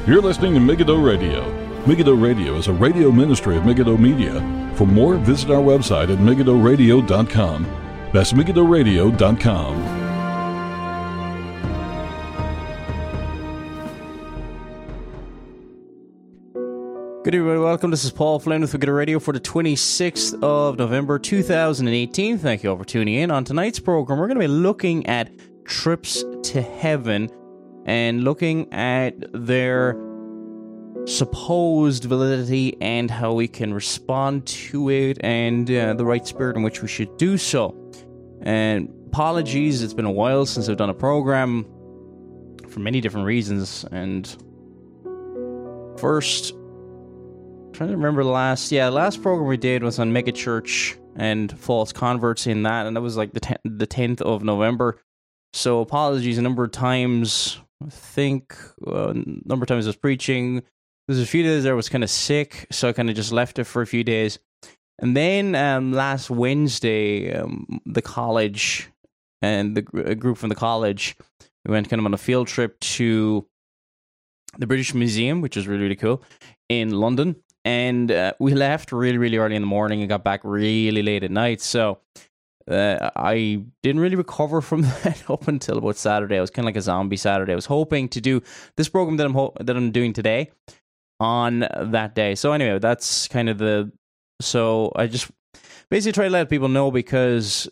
You're listening to Megiddo Radio. Megiddo Radio is a radio ministry of Megiddo Media. For more, visit our website at megiddoradio.com. That's megiddoradio.com. Good evening, welcome. This is Paul Flynn with Megiddo Radio for the 26th of November 2018. Thank you all for tuning in. On tonight's program, we're going to be looking at trips to heaven and looking at their supposed validity and how we can respond to it and the right spirit in which we should do so. And apologies, it's been a while since I've done a program for many different reasons. And first, I'm trying to remember the last program we did was on megachurch and false converts in that, and that was like the 10th of November. So apologies a number of times. I think a number of times I was preaching. There's a few days there I was kind of sick, so I kind of just left it for a few days. And then last Wednesday, the college and a group from the college, we went kind of on a field trip to the British Museum, which was really, really cool, in London. And we left really, really early in the morning and got back really late at night. So I didn't really recover from that up until about Saturday. I was kind of like a zombie Saturday. I was hoping to do this program that I'm doing today on that day. So anyway, that's kind of so I just basically try to let people know, because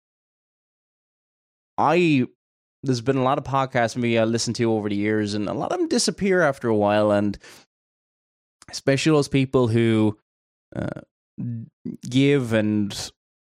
there's been a lot of podcasts maybe I listened to over the years, and a lot of them disappear after a while, and especially those people who give and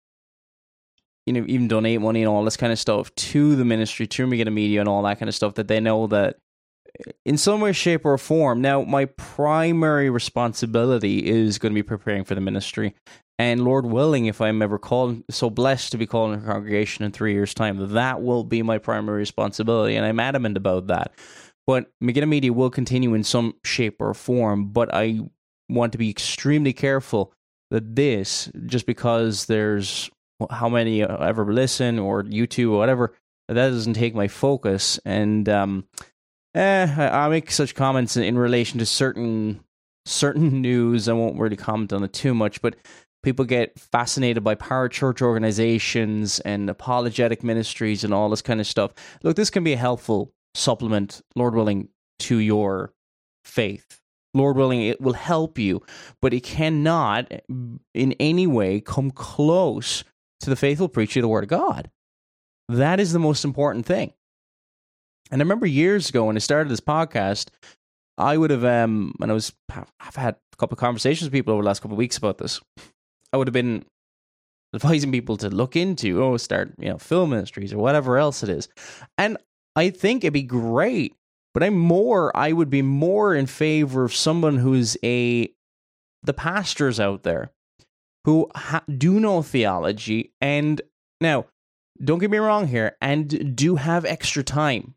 even donate money and all this kind of stuff to the ministry, to Megiddo Media and all that kind of stuff, that they know that in some way, shape, or form. Now, my primary responsibility is going to be preparing for the ministry. And Lord willing, if I'm ever so blessed to be called in a congregation in 3 years' time, that will be my primary responsibility. And I'm adamant about that. But Megiddo Media will continue in some shape or form. But I want to be extremely careful that this, just because there's how many ever listen or YouTube or whatever, that doesn't take my focus. And I make such comments in relation to certain news. I won't really comment on it too much, but people get fascinated by parachurch organizations and apologetic ministries and all this kind of stuff. Look, this can be a helpful supplement, Lord willing, to your faith. Lord willing, it will help you, but it cannot in any way come close to the faithful preaching of the Word of God. That is the most important thing. And I remember years ago when I started this podcast, I would have, I've had a couple of conversations with people over the last couple of weeks about this. I would have been advising people to look into, start, film ministries or whatever else it is. And I think it'd be great, but I would be more in favor of someone who's the pastors out there who do know theology, and now, don't get me wrong here, and do have extra time.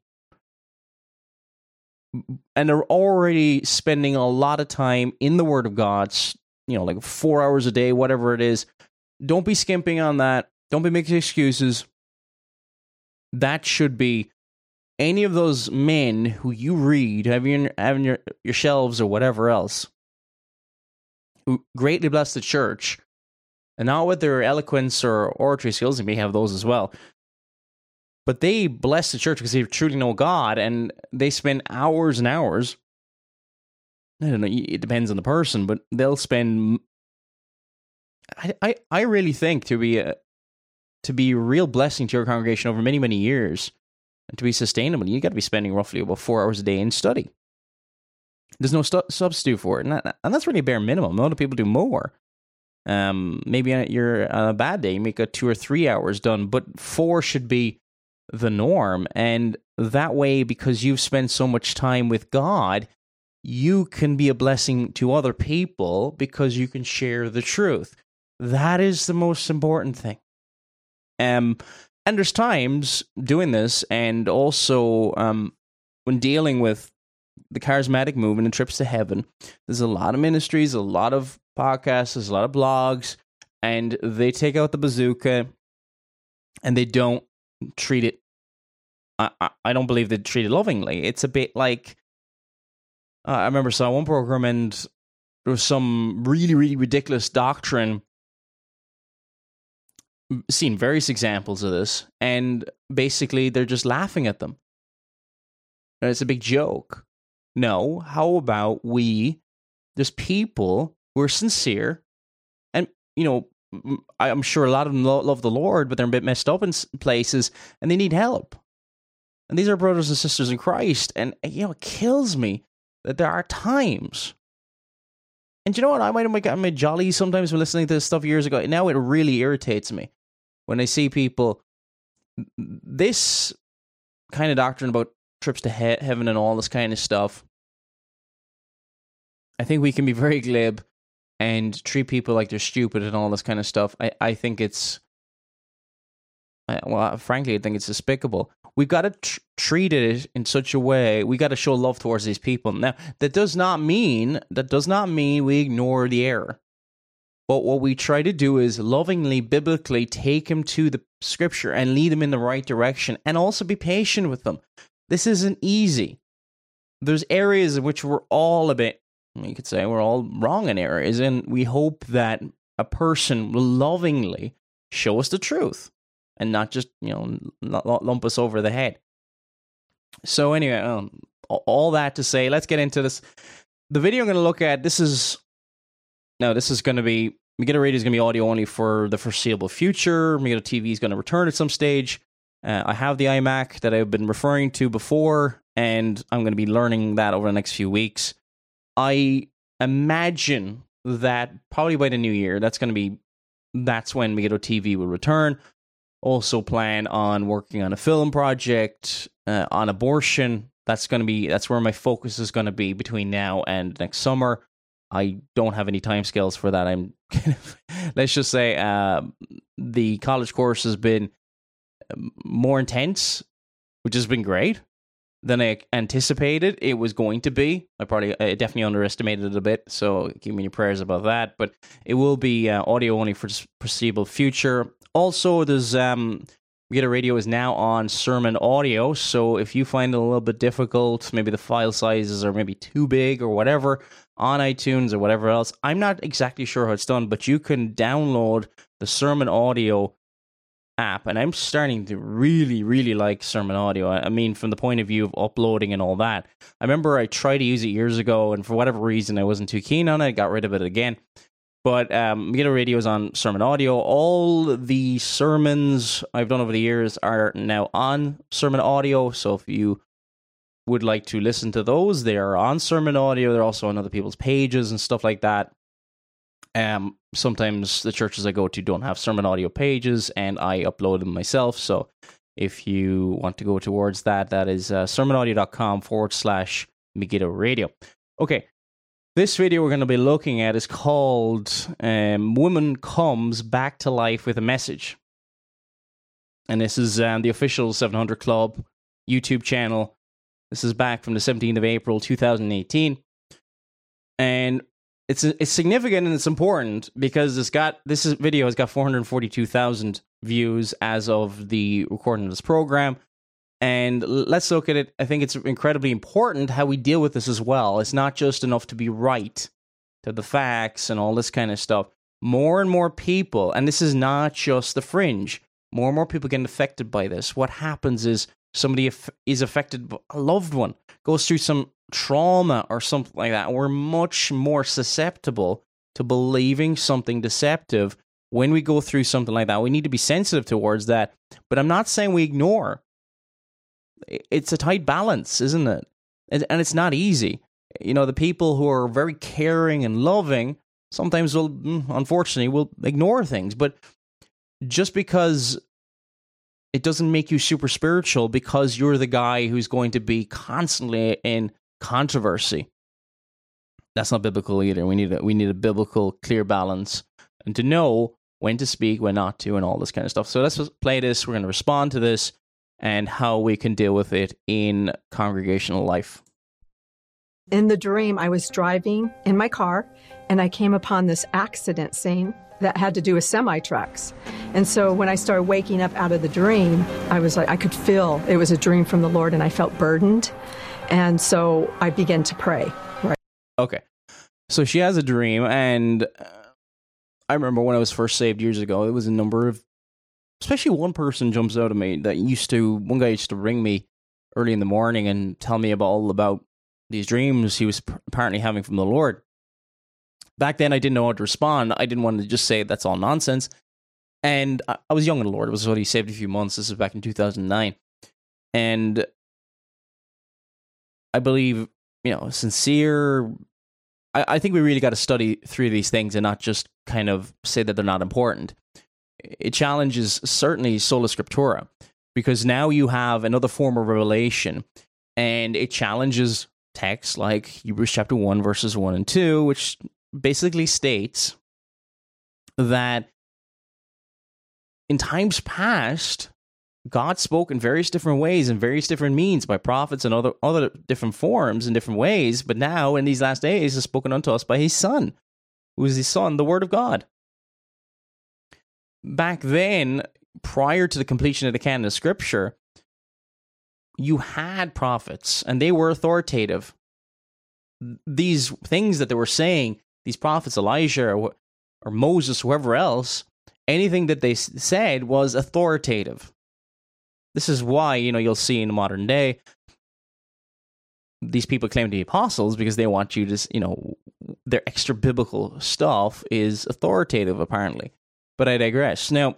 And are already spending a lot of time in the Word of God, like 4 hours a day, whatever it is. Don't be skimping on that. Don't be making excuses. That should be any of those men who you read, having your shelves or whatever else, who greatly bless the church, and not with their eloquence or oratory skills. They may have those as well. But they bless the church because they truly know God, and they spend hours and hours. I don't know, it depends on the person, but they'll spend. I really think to be a real blessing to your congregation over many, many years, and to be sustainable, you got to be spending roughly about 4 hours a day in study. There's no substitute for it, and that's really bare minimum. A lot of people do more. Maybe you're on a bad day, you make 2 or 3 hours done, but 4 should be the norm. And that way, because you've spent so much time with God, you can be a blessing to other people because you can share the truth. That is the most important thing. And there's times doing this, and also when dealing with the charismatic movement and trips to heaven, there's a lot of ministries, a lot of podcasts, there's a lot of blogs, and they take out the bazooka and they don't treat it. I don't believe they treat it lovingly. It's a bit like I remember saw one program and there was some really, really ridiculous doctrine. Seen various examples of this, and basically they're just laughing at them. And it's a big joke. No, how about there's people who are sincere, and, you know, I'm sure a lot of them love the Lord, but they're a bit messed up in places, and they need help. And these are brothers and sisters in Christ, and, you know, it kills me that there are times. And you know what? I might have gotten my jolly sometimes when listening to this stuff years ago. Now it really irritates me when I see people, this kind of doctrine about trips to heaven and all this kind of stuff. I think we can be very glib and treat people like they're stupid and all this kind of stuff. I think it's, well, frankly, I think it's despicable. We've got to treat it in such a way. We got to show love towards these people. Now, that does not mean we ignore the error. But what we try to do is lovingly, biblically take him to the scripture and lead them in the right direction, and also be patient with them. This isn't easy. There's areas in which we're all a bit, you could say we're all wrong in areas, and we hope that a person will lovingly show us the truth and not just, you know, lump us over the head. So anyway, all that to say, let's get into this. The video I'm going to look at, this is going to be, Megiddo Radio is going to be audio only for the foreseeable future. Megiddo TV is going to return at some stage. I have the iMac that I've been referring to before, and I'm going to be learning that over the next few weeks. I imagine that probably by the new year, that's when Megiddo TV will return. Also plan on working on a film project, on abortion. That's where my focus is going to be between now and next summer. I don't have any timescales for that. Let's just say the college course has been more intense, which has been great than I anticipated it was going to be. I definitely underestimated it a bit, so keep me in your prayers about that. But it will be audio only for the foreseeable future. Also, there's Megiddo Radio is now on Sermon Audio, so if you find it a little bit difficult, maybe the file sizes are maybe too big or whatever, on iTunes or whatever else, I'm not exactly sure how it's done, but you can download the Sermon Audio app, and I'm starting to really, really like Sermon Audio. I mean, from the point of view of uploading and all that. I remember I tried to use it years ago, and for whatever reason, I wasn't too keen on it. I got rid of it again. But Megiddo Radio is on Sermon Audio. All the sermons I've done over the years are now on Sermon Audio. So if you would like to listen to those, they are on Sermon Audio. They're also on other people's pages and stuff like that. Sometimes the churches I go to don't have Sermon Audio pages, and I upload them myself. So if you want to go towards that, that is sermonaudio.com/Megiddo Radio. Okay. This video we're going to be looking at is called Woman Comes Back to Life with a Message. And this is the official 700 Club YouTube channel. This is back from the 17th of April, 2018. And it's significant and it's important because this video has got 442,000 views as of the recording of this program. And let's look at it. I think it's incredibly important how we deal with this as well. It's not just enough to be right to the facts and all this kind of stuff. More and more people, and this is not just the fringe, more and more people getting affected by this. What happens is somebody is affected, a loved one goes through some trauma or something like that. And we're much more susceptible to believing something deceptive when we go through something like that. We need to be sensitive towards that. But I'm not saying we ignore. It's a tight balance, isn't it? And it's not easy. You know, the people who are very caring and loving sometimes will ignore things. But just because it doesn't make you super spiritual because you're the guy who's going to be constantly in controversy, that's not biblical either. We need a biblical, clear balance and to know when to speak, when not to, and all this kind of stuff. So let's just play this. We're going to respond to this and how we can deal with it in congregational life. In the dream, I was driving in my car, and I came upon this accident scene that had to do with semi-trucks. And so when I started waking up out of the dream, I was like, I could feel it was a dream from the Lord, and I felt burdened. And so I began to pray. Right. Okay. So she has a dream, and I remember when I was first saved years ago, it was a number of, especially one person jumps out at me that one guy used to ring me early in the morning and tell me all about these dreams he was apparently having from the Lord. Back then, I didn't know how to respond. I didn't want to just say that's all nonsense. And I was young in the Lord. It was only saved a few months. This is back in 2009. And I believe, sincere. I think we really got to study through these things and not just kind of say that they're not important. It challenges certainly sola scriptura, because now you have another form of revelation, and it challenges texts like Hebrews chapter 1, verses 1 and 2, which basically states that in times past, God spoke in various different ways and various different means by prophets and other different forms in different ways. But now, in these last days, is spoken unto us by his Son, who is his Son, the Word of God. Back then, prior to the completion of the canon of Scripture, you had prophets, and they were authoritative. These things that they were saying, these prophets, Elijah or Moses, whoever else, anything that they said was authoritative. This is why, you'll see in the modern day, these people claim to be apostles because they want you to, their extra biblical stuff is authoritative, apparently. But I digress. Now,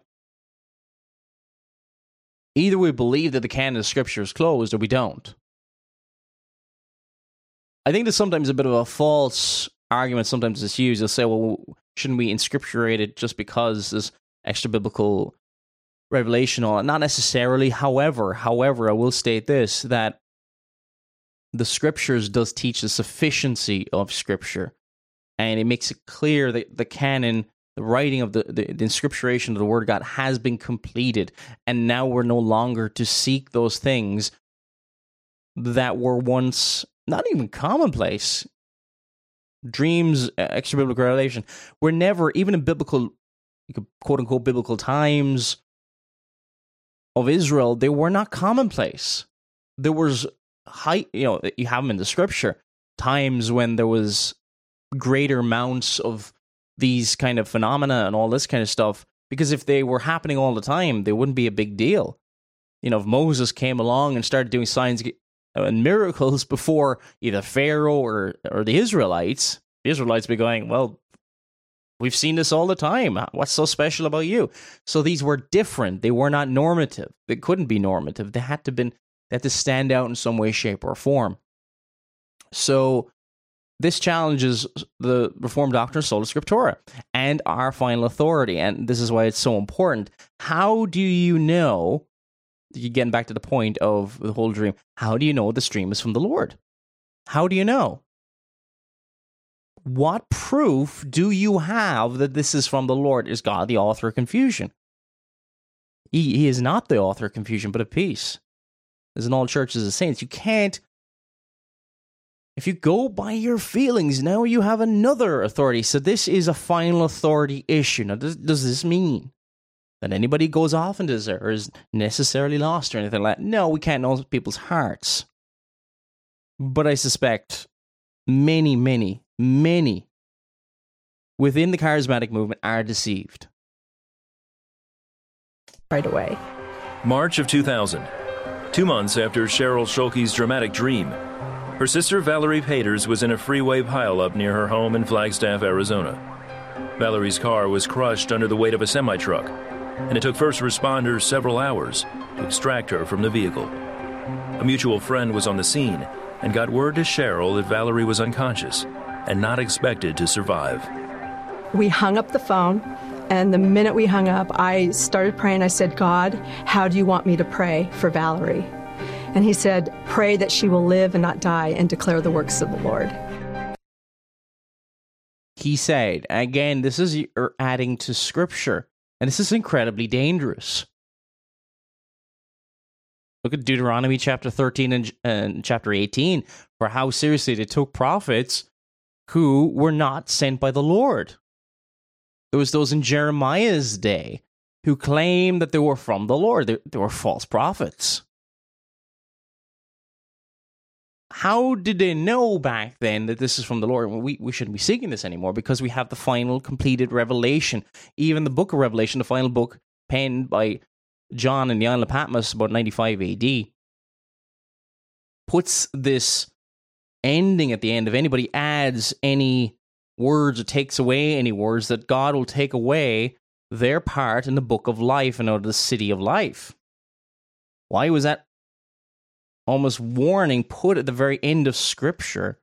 either we believe that the canon of Scripture is closed or we don't. I think there's sometimes a bit of a false argument sometimes it's used. They'll say, well, shouldn't we inscripturate it just because there's extra biblical revelation on it? Not necessarily. However, I will state this, that the Scriptures does teach the sufficiency of Scripture, and it makes it clear that the canon, the writing of the inscripturation of the Word of God has been completed, and now we're no longer to seek those things that were once not even commonplace. Dreams, extra biblical revelation, were never, even in biblical, quote-unquote, biblical times of Israel, they were not commonplace. There was you have them in the Scripture, times when there was greater amounts of these kind of phenomena and all this kind of stuff, because if they were happening all the time, they wouldn't be a big deal. If Moses came along and started doing signs and miracles before either Pharaoh or the Israelites would be going, well, we've seen this all the time. What's so special about you? So these were different. They were not normative. They couldn't be normative. They had to stand out in some way, shape, or form. So this challenges the Reformed doctrine of sola scriptura and our final authority. And this is why it's so important. How do you know, getting back to the point of the whole dream, how do you know this dream is from the Lord? How do you know? What proof do you have that this is from the Lord? Is God the author of confusion? He is not the author of confusion, but of peace. As in all churches of saints, you can't. If you go by your feelings, now you have another authority. So this is a final authority issue. Now, does this mean that anybody goes off into this or is necessarily lost or anything like that? No, we can't know people's hearts. But I suspect many within the charismatic movement are deceived. Right away. March of 2000, 2 months after Cheryl Schulke's dramatic dream, her sister Valerie Paters was in a freeway pileup near her home in Flagstaff, Arizona. Valerie's car was crushed under the weight of a semi-truck, and it took first responders several hours to extract her from the vehicle. A mutual friend was on the scene and got word to Cheryl that Valerie was unconscious and not expected to survive. We hung up the phone, and the minute we hung up, I started praying. I said, God, how do you want me to pray for Valerie? And he said, pray that she will live and not die and declare the works of the Lord. He said, again, this is you're adding to Scripture, and this is incredibly dangerous. Look at Deuteronomy chapter 13 and chapter 18 for how seriously they took prophets who were not sent by the Lord. There was those in Jeremiah's day who claimed that they were from the Lord. They were false prophets. how did they know back then that this is from the Lord? Well, we shouldn't be seeking this anymore because we have the final completed revelation. Even the book of Revelation, the final book penned by John in the island of Patmos about 95 AD, puts this ending at the end. If anybody adds any words or takes away any words, that God will take away their part in the book of life and out of the city of life. Why was that almost warning put at the very end of Scripture?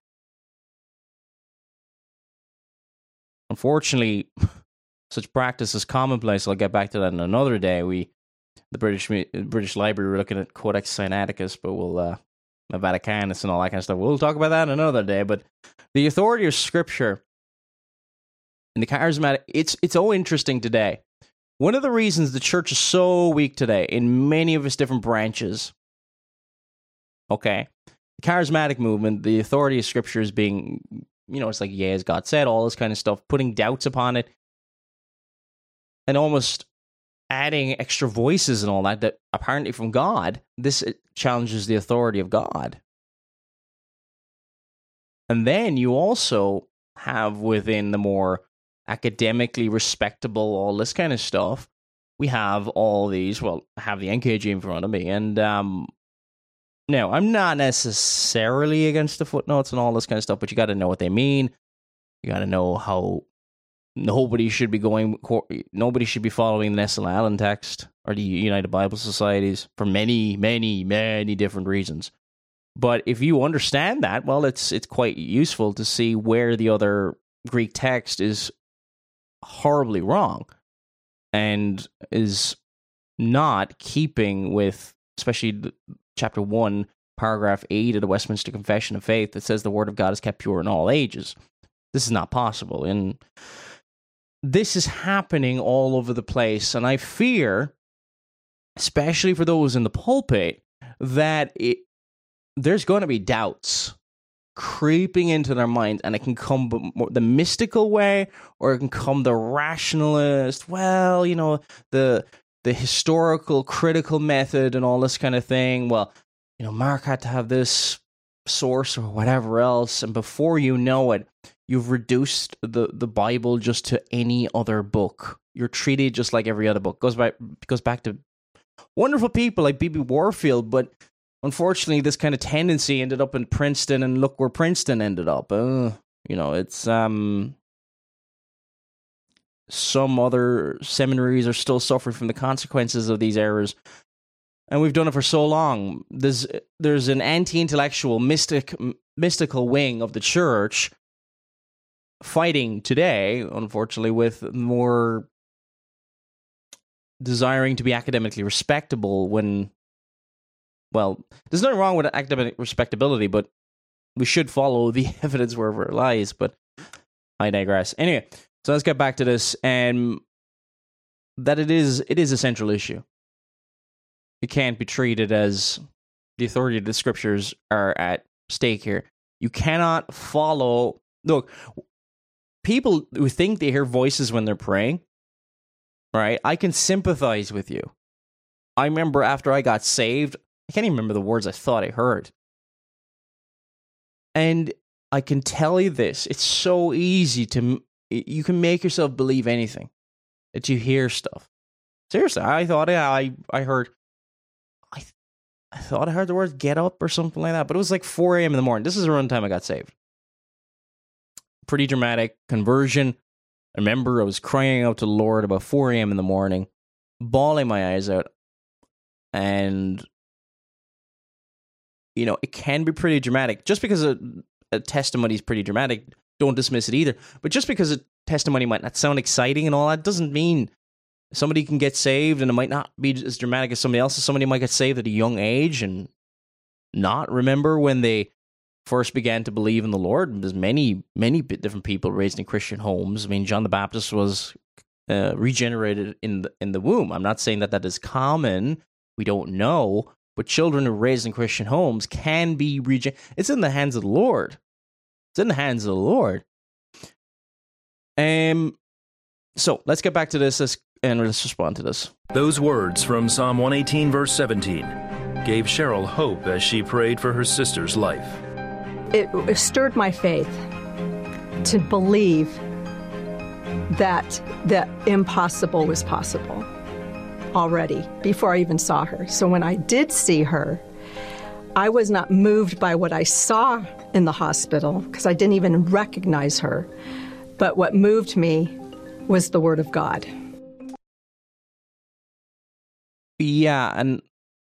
Unfortunately, such practice is commonplace. I'll get back to that in another day. The British Library, we're looking at Codex Sinaiticus, but we'll Vaticanus and all that kind of stuff. We'll talk about that in another day. But the authority of Scripture in the charismatic, it's all interesting today. One of the reasons the church is so weak today in many of its different branches, okay, the charismatic movement, the authority of Scripture is being, it's like, as God said, all this kind of stuff, putting doubts upon it, and almost adding extra voices and all that apparently from God. This challenges the authority of God. And then you also have within the more academically respectable, all this kind of stuff, we have all these, I have the NKG in front of me, and now, I'm not necessarily against the footnotes and all this kind of stuff, but you got to know what they mean. You got to know how nobody should be following the Nestle Allen text or the United Bible Societies for many, many, many different reasons. But if you understand that, well, it's quite useful to see where the other Greek text is horribly wrong and is not keeping with, especially chapter 1, paragraph 8 of the Westminster Confession of Faith that says the Word of God is kept pure in all ages. This is not possible. And this is happening all over the place. And I fear, especially for those in the pulpit, that there's going to be doubts creeping into their minds, and it can come the mystical way, or it can come the rationalist, the historical critical method and all this kind of thing. Well, Mark had to have this source or whatever else, and before you know it, you've reduced the Bible just to any other book. You're treated just like every other book. Goes back to wonderful people like B.B. Warfield, but unfortunately, this kind of tendency ended up in Princeton, and look where Princeton ended up. It's some other seminaries are still suffering from the consequences of these errors, and we've done it for so long. There's an anti-intellectual, mystical wing of the church fighting today, unfortunately, with more desiring to be academically respectable when, well, there's nothing wrong with academic respectability, but we should follow the evidence wherever it lies, but I digress. Anyway, so let's get back to this, and that it is a central issue. It can't be treated as the authority of the Scriptures are at stake here. You cannot follow... Look, people who think they hear voices when they're praying, right? I can sympathize with you. I remember after I got saved, I can't even remember the words I thought I heard. And I can tell you this, it's so easy you can make yourself believe anything that you hear stuff. Seriously, I thought I heard the word get up or something like that, but it was like 4 a.m. in the morning. This is around the time I got saved. Pretty dramatic conversion. I remember I was crying out to the Lord about 4 a.m. in the morning, bawling my eyes out. And, it can be pretty dramatic. Just because a testimony is pretty dramatic, don't dismiss it either. But just because a testimony might not sound exciting and all that doesn't mean somebody can get saved and it might not be as dramatic as somebody else's. Somebody might get saved at a young age and not remember when they first began to believe in the Lord. There's many, many different people raised in Christian homes. I mean, John the Baptist was regenerated in the womb. I'm not saying that is common. We don't know. But children who are raised in Christian homes can be regenerated. It's in the hands of the Lord. It's in the hands of the Lord. So let's get back to this and let's respond to this. Those words from Psalm 118, verse 17, gave Cheryl hope as she prayed for her sister's life. it stirred my faith to believe that the impossible was possible already before I even saw her. So when I did see her, I was not moved by what I saw in the hospital because I didn't even recognize her. But what moved me was the Word of God. Yeah, and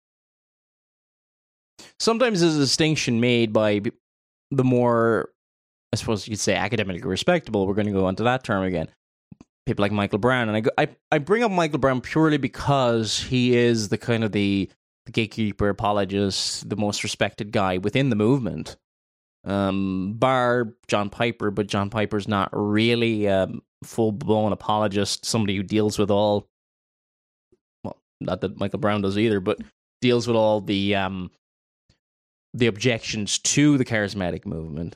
sometimes there's a distinction made by the more, I suppose you could say, academically respectable. We're going to go onto that term again. People like Michael Brown. And I bring up Michael Brown purely because he is the kind of the gatekeeper, apologist, the most respected guy within the movement. Bar John Piper, but John Piper's not really a full-blown apologist, somebody who deals with all, well, not that Michael Brown does either, but deals with all the objections to the charismatic movement.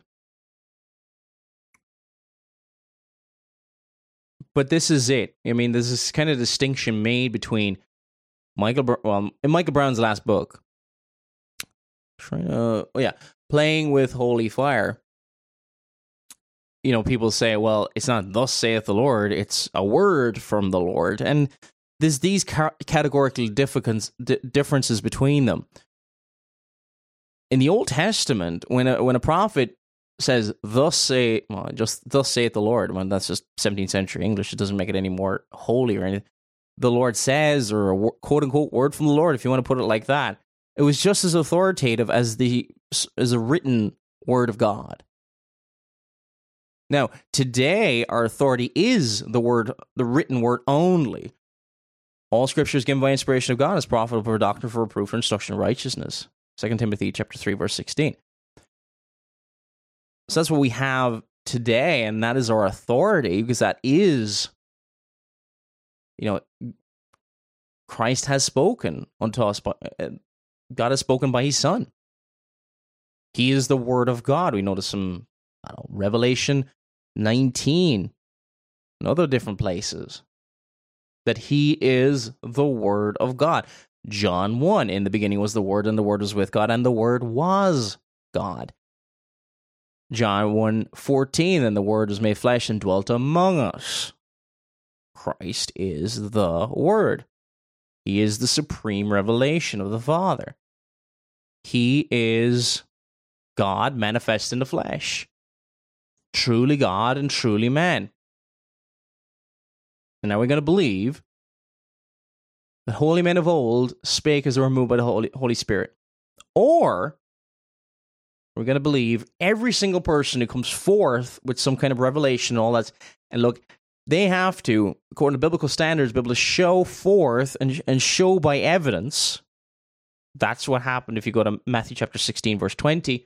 But this is it. I mean, there's this kind of distinction made between in Michael Brown's last book, Playing with Holy Fire. You know, people say, well, it's not thus saith the Lord, it's a word from the Lord. And there's these categorical differences between them. In the Old Testament, when a prophet says, thus saith the Lord, well, that's just 17th century English, it doesn't make it any more holy or anything. The Lord says, or a quote-unquote word from the Lord, if you want to put it like that, it was just as authoritative as a written word of God. Now, today, our authority is the written word only. All Scripture is given by inspiration of God, is profitable for doctrine, for reproof, for instruction in righteousness. 2 Timothy chapter 3, verse 16. So that's what we have today, and that is our authority, because that is, Christ has spoken unto us. God has spoken by his Son. He is the Word of God. We notice some, Revelation 19 and other different places that he is the Word of God. John 1, in the beginning was the Word, and the Word was with God, and the Word was God. John 1:14, and the Word was made flesh and dwelt among us. Christ is the Word. He is the supreme revelation of the Father. He is God manifest in the flesh. Truly God and truly man. And now we're going to believe that holy men of old spake as they were moved by the Holy Spirit. Or we're going to believe every single person who comes forth with some kind of revelation and all that. And look, they have to, according to biblical standards, be able to show forth and show by evidence. That's what happened if you go to Matthew chapter 16, verse 20.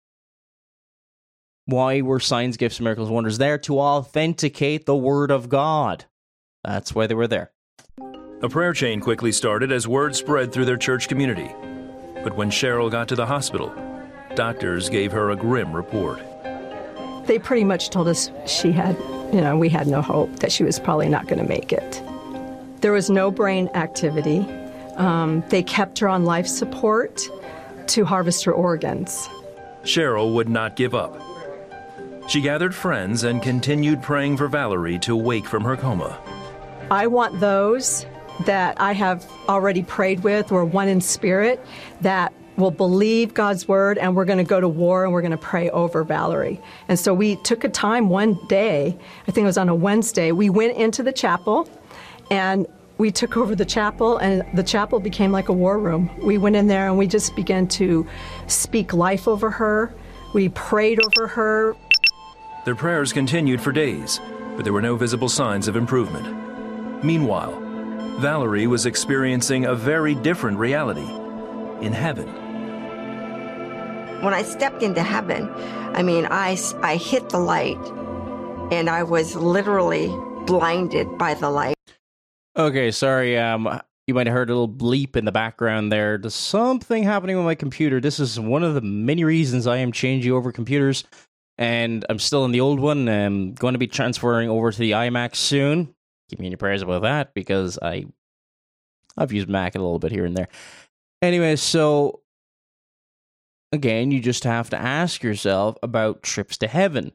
Why were signs, gifts, miracles, wonders there? To authenticate the Word of God. That's why they were there. A prayer chain quickly started as word spread through their church community. But when Cheryl got to the hospital, doctors gave her a grim report. They pretty much told us we had no hope, that she was probably not going to make it. There was no brain activity. They kept her on life support to harvest her organs. Cheryl would not give up. She gathered friends and continued praying for Valerie to wake from her coma. I want those that I have already prayed with, or one in spirit, that will believe God's word, and we're going to go to war and we're going to pray over Valerie. And so we took a time one day, I think it was on a Wednesday, we went into the chapel and we took over the chapel, and the chapel became like a war room. We went in there and we just began to speak life over her. We prayed over her. Their prayers continued for days, but there were no visible signs of improvement. Meanwhile, Valerie was experiencing a very different reality in heaven. When I stepped into heaven, I hit the light, and I was literally blinded by the light. Okay, sorry, you might have heard a little bleep in the background there. There's something happening with my computer. This is one of the many reasons I am changing over computers, and I'm still in the old one. I'm going to be transferring over to the iMac soon. Keep me in your prayers about that, because I've used Mac a little bit here and there. Anyway, so again, you just have to ask yourself about trips to heaven.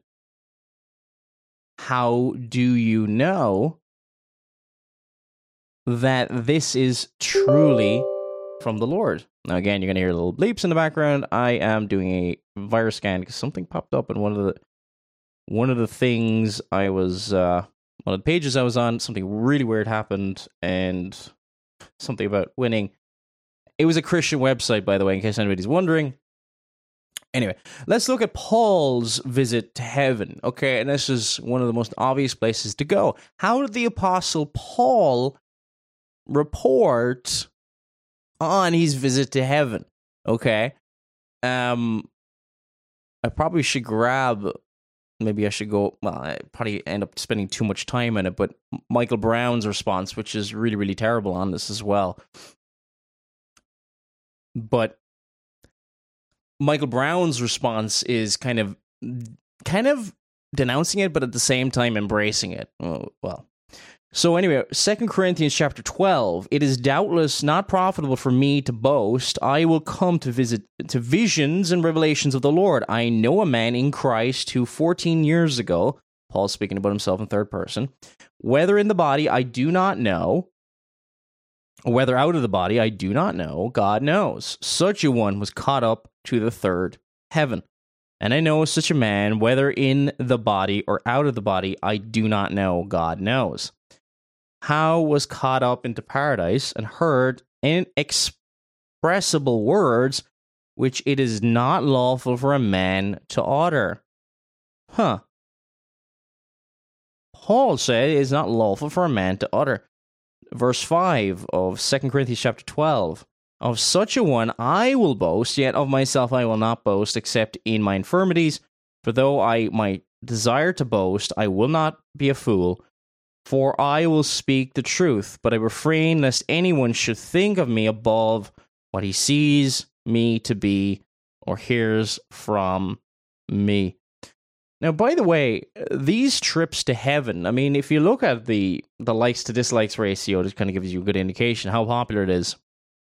How do you know that this is truly from the Lord? Now, again, you're going to hear little bleeps in the background. I am doing a virus scan because something popped up in one of the things I was, one of the pages I was on, something really weird happened, and something about winning. It was a Christian website, by the way, in case anybody's wondering. Anyway, let's look at Paul's visit to heaven, okay? And this is one of the most obvious places to go. How did the Apostle Paul report on his visit to heaven, okay? I probably should grab, maybe I should go, well, I probably end up spending too much time in it, but Michael Brown's response, which is really, really terrible on this as well. But Michael Brown's response is kind of denouncing it, but at the same time embracing it. Well, so anyway, 2 Corinthians chapter 12, it is doubtless not profitable for me to boast. I will come to visions and revelations of the Lord. I know a man in Christ who 14 years ago, Paul's speaking about himself in third person, whether in the body I do not know, whether out of the body I do not know, God knows. Such a one was caught up to the third heaven. And I know such a man, whether in the body or out of the body, I do not know, God knows. How was caught up into paradise and heard inexpressible words, which it is not lawful for a man to utter. Paul said it is not lawful for a man to utter. Verse 5 of 2 Corinthians chapter 12. Of such a one I will boast, yet of myself I will not boast, except in my infirmities. For though I might desire to boast, I will not be a fool. For I will speak the truth, but I refrain lest anyone should think of me above what he sees me to be or hears from me. Now, by the way, these trips to heaven, I mean, if you look at the likes to dislikes ratio, this kind of gives you a good indication how popular it is.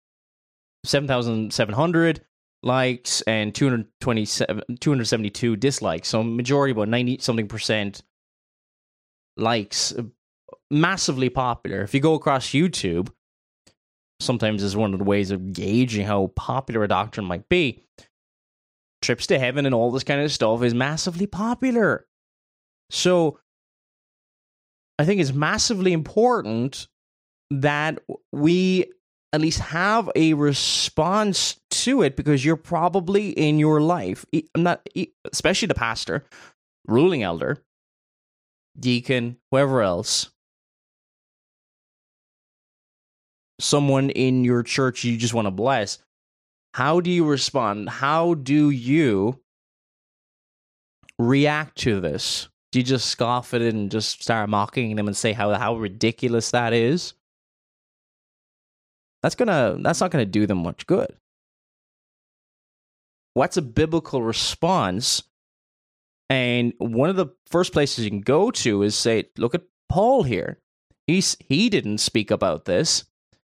7,700 likes and 272 dislikes. So majority, about 90-something% likes. Massively popular. If you go across YouTube, sometimes is one of the ways of gauging how popular a doctrine might be. Trips to heaven and all this kind of stuff is massively popular. So I think it's massively important that we at least have a response to it, because you're probably in your life, especially the pastor, ruling elder, deacon, whoever else, someone in your church you just want to bless. How do you respond? How do you react to this? Do you just scoff at it and just start mocking them and say how ridiculous that is? That's not gonna do them much good. What's a biblical response? And one of the first places you can go to is say, look at Paul here. He didn't speak about this.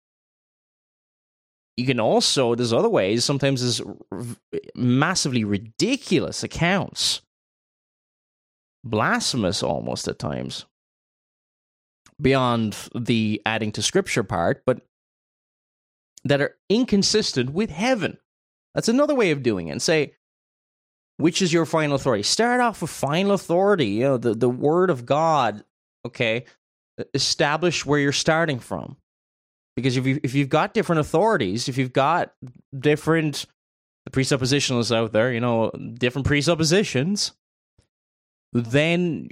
You can also, there's other ways, sometimes there's massively ridiculous accounts. Blasphemous almost at times. Beyond the adding to scripture part, but that are inconsistent with heaven. That's another way of doing it. And say, which is your final authority? Start off with final authority, the word of God, okay? Establish where you're starting from. Because if you've got different authorities, if you've got different presuppositionalists out there, different presuppositions, then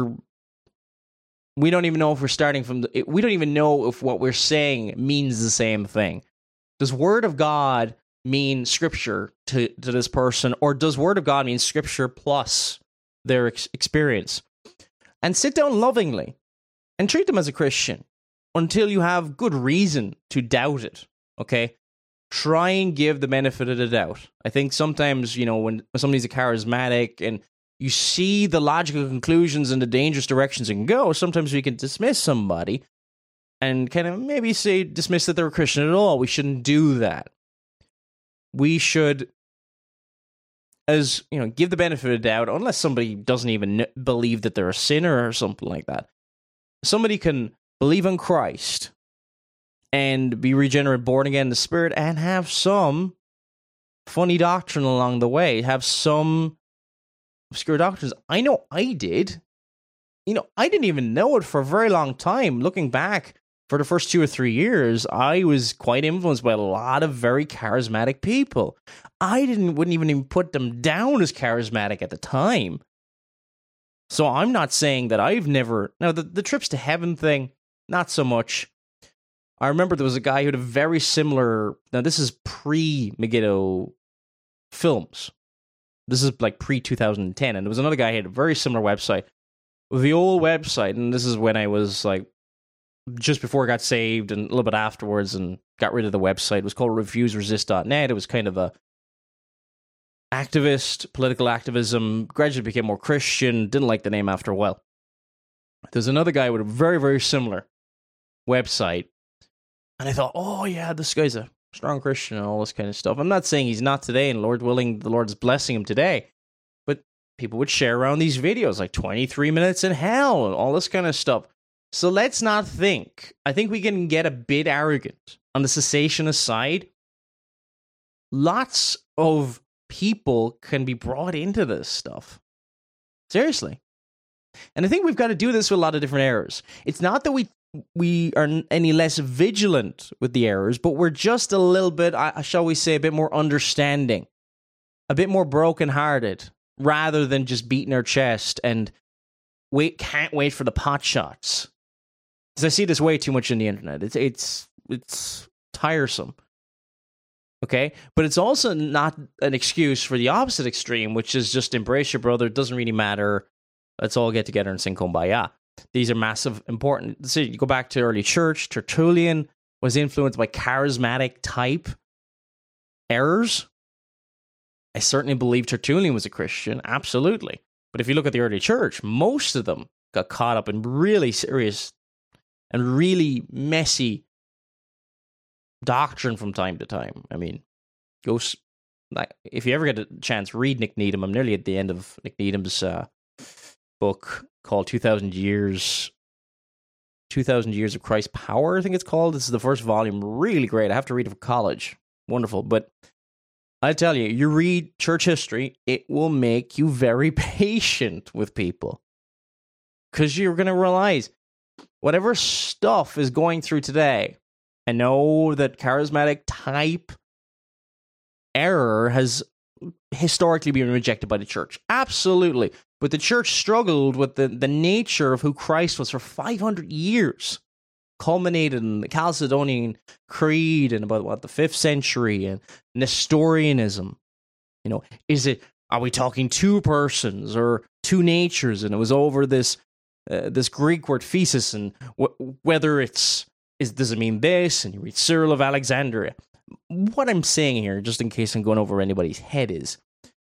we don't even know if we're starting from we don't even know if what we're saying means the same thing. Does word of God mean scripture to this person, or does word of God mean scripture plus their experience? And sit down lovingly and treat them as a Christian until you have good reason to doubt it, okay? Try and give the benefit of the doubt. I think sometimes, when somebody's a charismatic and you see the logical conclusions and the dangerous directions it can go, sometimes we can dismiss somebody and kind of maybe dismiss that they're a Christian at all. We shouldn't do that. We should as, give the benefit of the doubt, unless somebody doesn't even believe that they're a sinner or something like that. Somebody can believe in Christ and be regenerate, born again in the Spirit, and have some funny doctrine along the way, have some obscure doctrines. I know I did. I didn't even know it for a very long time. Looking back, for the first 2 or 3 years, I was quite influenced by a lot of very charismatic people. I wouldn't even put them down as charismatic at the time. So I'm not saying that I've never... Now, the trips to heaven thing, not so much. I remember there was a guy who had a very similar... Now, this is pre-Megiddo films. This is like pre-2010. And there was another guy who had a very similar website. The old website, and this is when I was like, just before I got saved and a little bit afterwards and got rid of the website. It was called reviewsresist.net. It was kind of a activist, political activism, gradually became more Christian, didn't like the name after a while. There's another guy with a very, very similar website. And I thought, oh yeah, this guy's a strong Christian and all this kind of stuff. I'm not saying he's not today, and Lord willing, the Lord is blessing him today. But people would share around these videos like 23 minutes in hell and all this kind of stuff. So let's not think. I think we can get a bit arrogant on the cessationist side. Lots of people can be brought into this stuff. Seriously. And I think we've got to do this with a lot of different errors. It's not that we are any less vigilant with the errors, but we're just a little bit, shall we say, a bit more understanding, a bit more brokenhearted, rather than just beating our chest and can't wait for the pot shots. Because I see this way too much on the internet. It's tiresome. Okay? But it's also not an excuse for the opposite extreme, which is just embrace your brother. It doesn't really matter. Let's all get together and sing Kumbaya. These are massive, important. So you go back to early church. Tertullian was influenced by charismatic type errors. I certainly believe Tertullian was a Christian. Absolutely. But if you look at the early church, most of them got caught up in really serious and really messy doctrine from time to time. I mean, if you ever get a chance, read Nick Needham. I'm nearly at the end of Nick Needham's book called 2,000 Years of Christ's Power, I think it's called. This is the first volume. Really great. I have to read it for college. Wonderful. But I tell you, you read church history, it will make you very patient with people. Because you're going to realize whatever stuff is going through today, I know that charismatic type error has historically been rejected by the church. Absolutely. But the church struggled with the nature of who Christ was for 500 years. Culminated in the Chalcedonian Creed in about the 5th century, and Nestorianism. Are we talking two persons or two natures? And it was over this Greek word physis, and whether does it mean this? And you read Cyril of Alexandria. What I'm saying here, just in case I'm going over anybody's head, is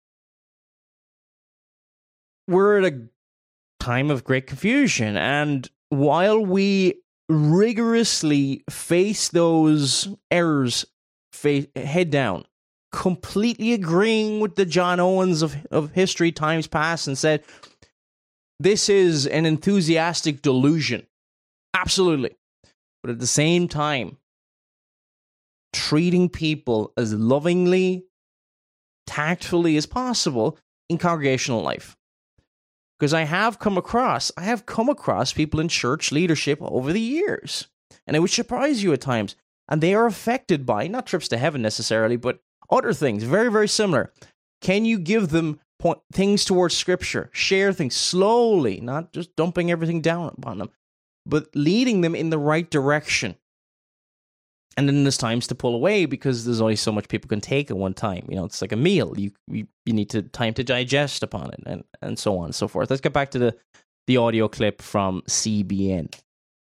we're at a time of great confusion, and while we rigorously face those errors head down, completely agreeing with the John Owens of history, times past, and said, this is an enthusiastic delusion. Absolutely. But at the same time, treating people as lovingly, tactfully as possible in congregational life. Because I have come across people in church leadership over the years. And it would surprise you at times. And they are affected by, not trips to heaven necessarily, but other things, very, very similar. Can you give them things towards Scripture? Share things slowly, not just dumping everything down upon them, but leading them in the right direction. And then there's times to pull away because there's only so much people can take at one time. It's like a meal. You need time to digest upon it, and so on and so forth. Let's get back to the audio clip from CBN.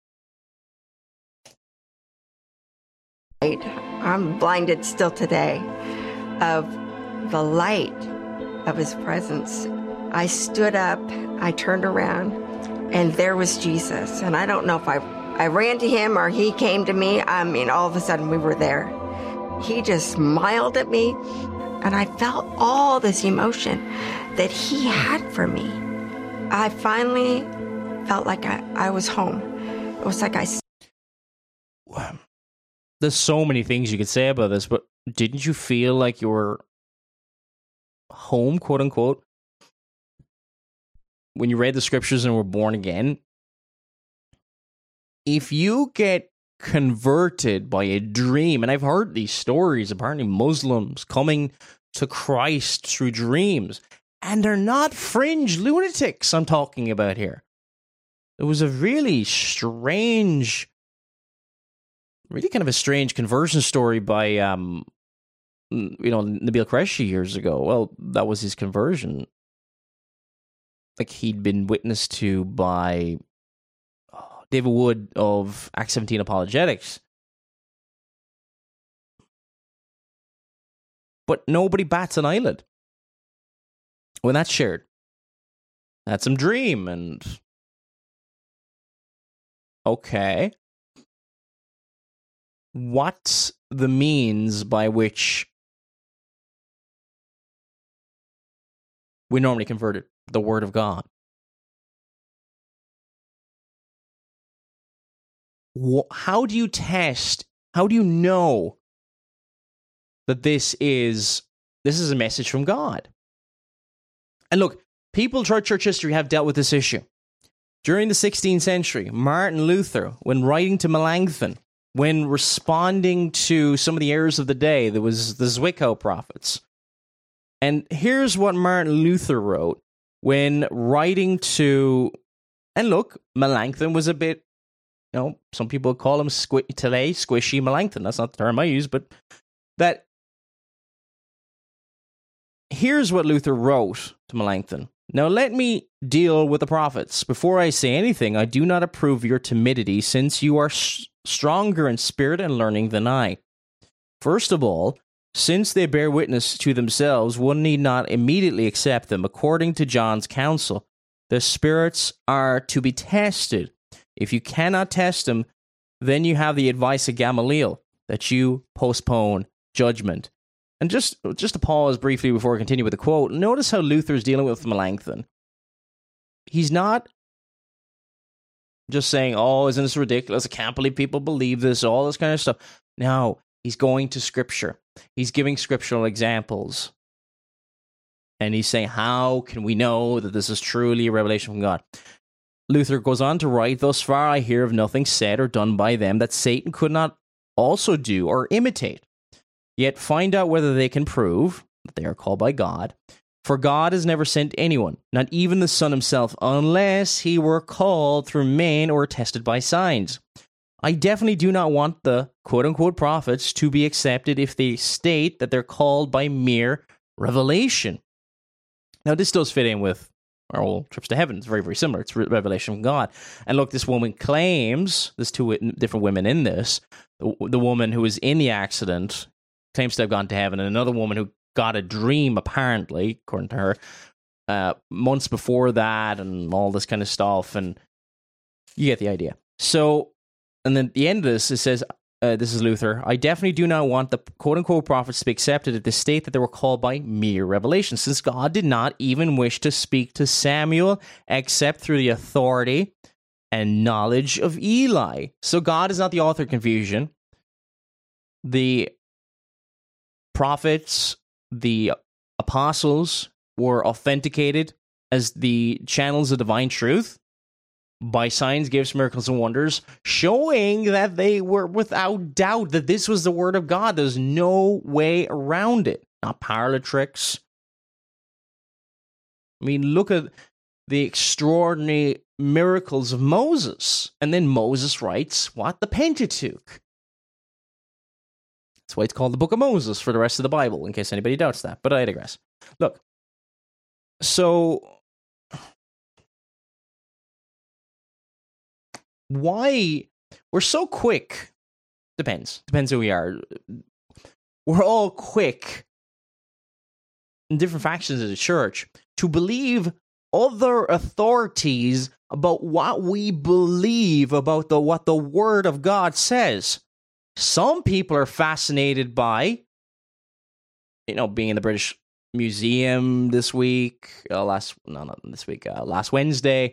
I'm blinded still today of the light of his presence. I stood up, I turned around, and there was Jesus. And I don't know if I ran to him or he came to me. I mean, all of a sudden we were there. He just smiled at me. And I felt all this emotion that he had for me. I finally felt like I was home. It was like There's so many things you could say about this, but didn't you feel like you were home, quote unquote, when you read the scriptures and were born again? If you get converted by a dream, and I've heard these stories, apparently Muslims coming to Christ through dreams, and they're not fringe lunatics I'm talking about here. It was a really strange, really kind of a strange conversion story by, Nabil Qureshi years ago. Well, that was his conversion. Like, he'd been witnessed to by David Wood of Acts 17 Apologetics. But nobody bats an eyelid when that's shared. That's some dream, and okay. What's the means by which we normally converted? The Word of God. How do you test? How do you know that this is a message from God? And look, people throughout church history have dealt with this issue. During the 16th century, Martin Luther, when writing to Melanchthon, when responding to some of the errors of the day, there was the Zwickau prophets. And here's what Martin Luther wrote when writing to, and look, Melanchthon was a bit, some people call him today squishy Melanchthon. That's not the term I use, but that. Here's what Luther wrote to Melanchthon. Now let me deal with the prophets. Before I say anything, I do not approve your timidity, since you are stronger in spirit and learning than I. First of all, since they bear witness to themselves, one need not immediately accept them. According to John's counsel, the spirits are to be tested. If you cannot test them, then you have the advice of Gamaliel, that you postpone judgment. And just to pause briefly before I continue with the quote, notice how Luther's dealing with Melanchthon. He's not just saying, oh, isn't this ridiculous? I can't believe people believe this, all this kind of stuff. No, he's going to Scripture. He's giving scriptural examples. And he's saying, how can we know that this is truly a revelation from God? Luther goes on to write, thus far I hear of nothing said or done by them that Satan could not also do or imitate. Yet find out whether they can prove that they are called by God. For God has never sent anyone, not even the Son himself, unless he were called through men or tested by signs. I definitely do not want the quote-unquote prophets to be accepted if they state that they're called by mere revelation. Now, this does fit in with our old trips to heaven. It's very, very similar. It's revelation from God. And look, this woman claims, there's two different women in this, the woman who was in the accident claims to have gone to heaven, and another woman who got a dream, apparently, according to her, months before that, and all this kind of stuff, and you get the idea. So, and then at the end of this, it says, this is Luther, I definitely do not want the quote-unquote prophets to be accepted at the state that they were called by mere revelation, since God did not even wish to speak to Samuel except through the authority and knowledge of Eli. So God is not the author of confusion. The prophets, the apostles were authenticated as the channels of divine truth by signs, gifts, miracles, and wonders, showing that they were without doubt that this was the word of God. There's no way around it. Not parlor tricks. I mean, look at the extraordinary miracles of Moses. And then Moses writes, what? The Pentateuch. That's why it's called the Book of Moses for the rest of the Bible, in case anybody doubts that. But I digress. Look, so why we're so quick? Depends who we are. We're all quick in different factions of the church to believe other authorities about what we believe about what the Word of God says. Some people are fascinated by being in the British Museum this week, last Wednesday.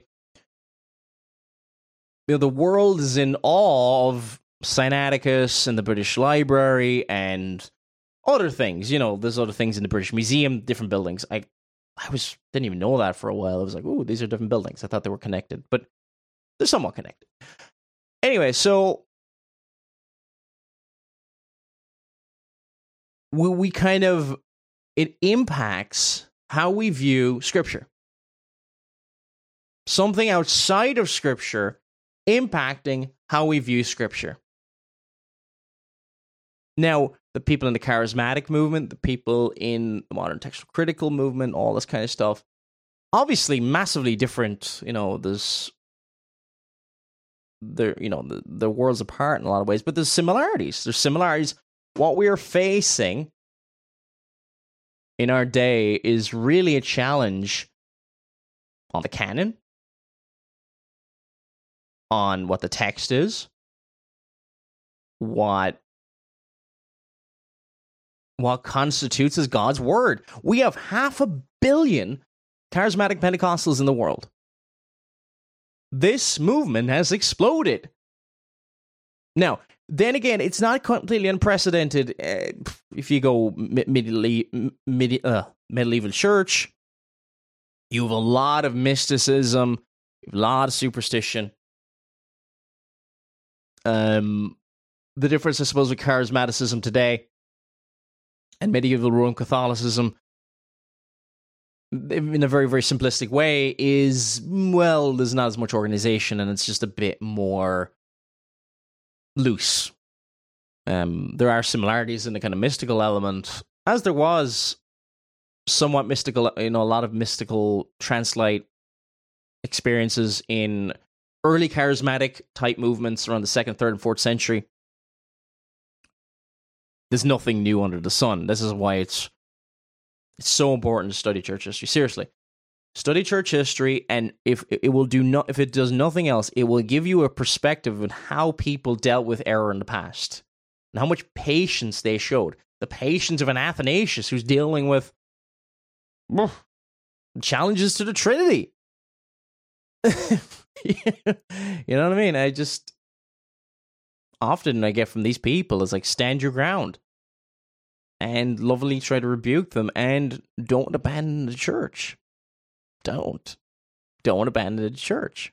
The world is in awe of Sinaiticus and the British Library and other things. There's other things in the British Museum, different buildings. I didn't even know that for a while. I was like, oh, these are different buildings. I thought they were connected, but they're somewhat connected. Anyway, so we kind of, it impacts how we view Scripture. Something outside of Scripture impacting how we view Scripture. Now, the people in the charismatic movement, the people in the modern textual critical movement, all this kind of stuff, obviously massively different. The worlds apart in a lot of ways, but there's similarities. What we are facing in our day is really a challenge on the canon, on what the text is, what constitutes as God's word. We have 500 million charismatic Pentecostals in the world. This movement has exploded. Now, then again, it's not completely unprecedented. If you go medieval church, you have a lot of mysticism, a lot of superstition. The difference, I suppose, with charismaticism today and medieval Roman Catholicism, in a very, very simplistic way, is, well, there's not as much organization and it's just a bit more loose. There are similarities in the kind of mystical element, as there was somewhat mystical, a lot of mystical translate experiences in early charismatic type movements around the 2nd, 3rd, and 4th century. There's nothing new under the sun. This is why it's so important to study church history. Seriously, study church history, and if it does nothing else, it will give you a perspective on how people dealt with error in the past and how much patience they showed. The patience of an Athanasius who's dealing with challenges to the Trinity. You know what I mean? Often I get from these people is like, stand your ground and lovingly try to rebuke them, and don't abandon the church. Don't abandon the church.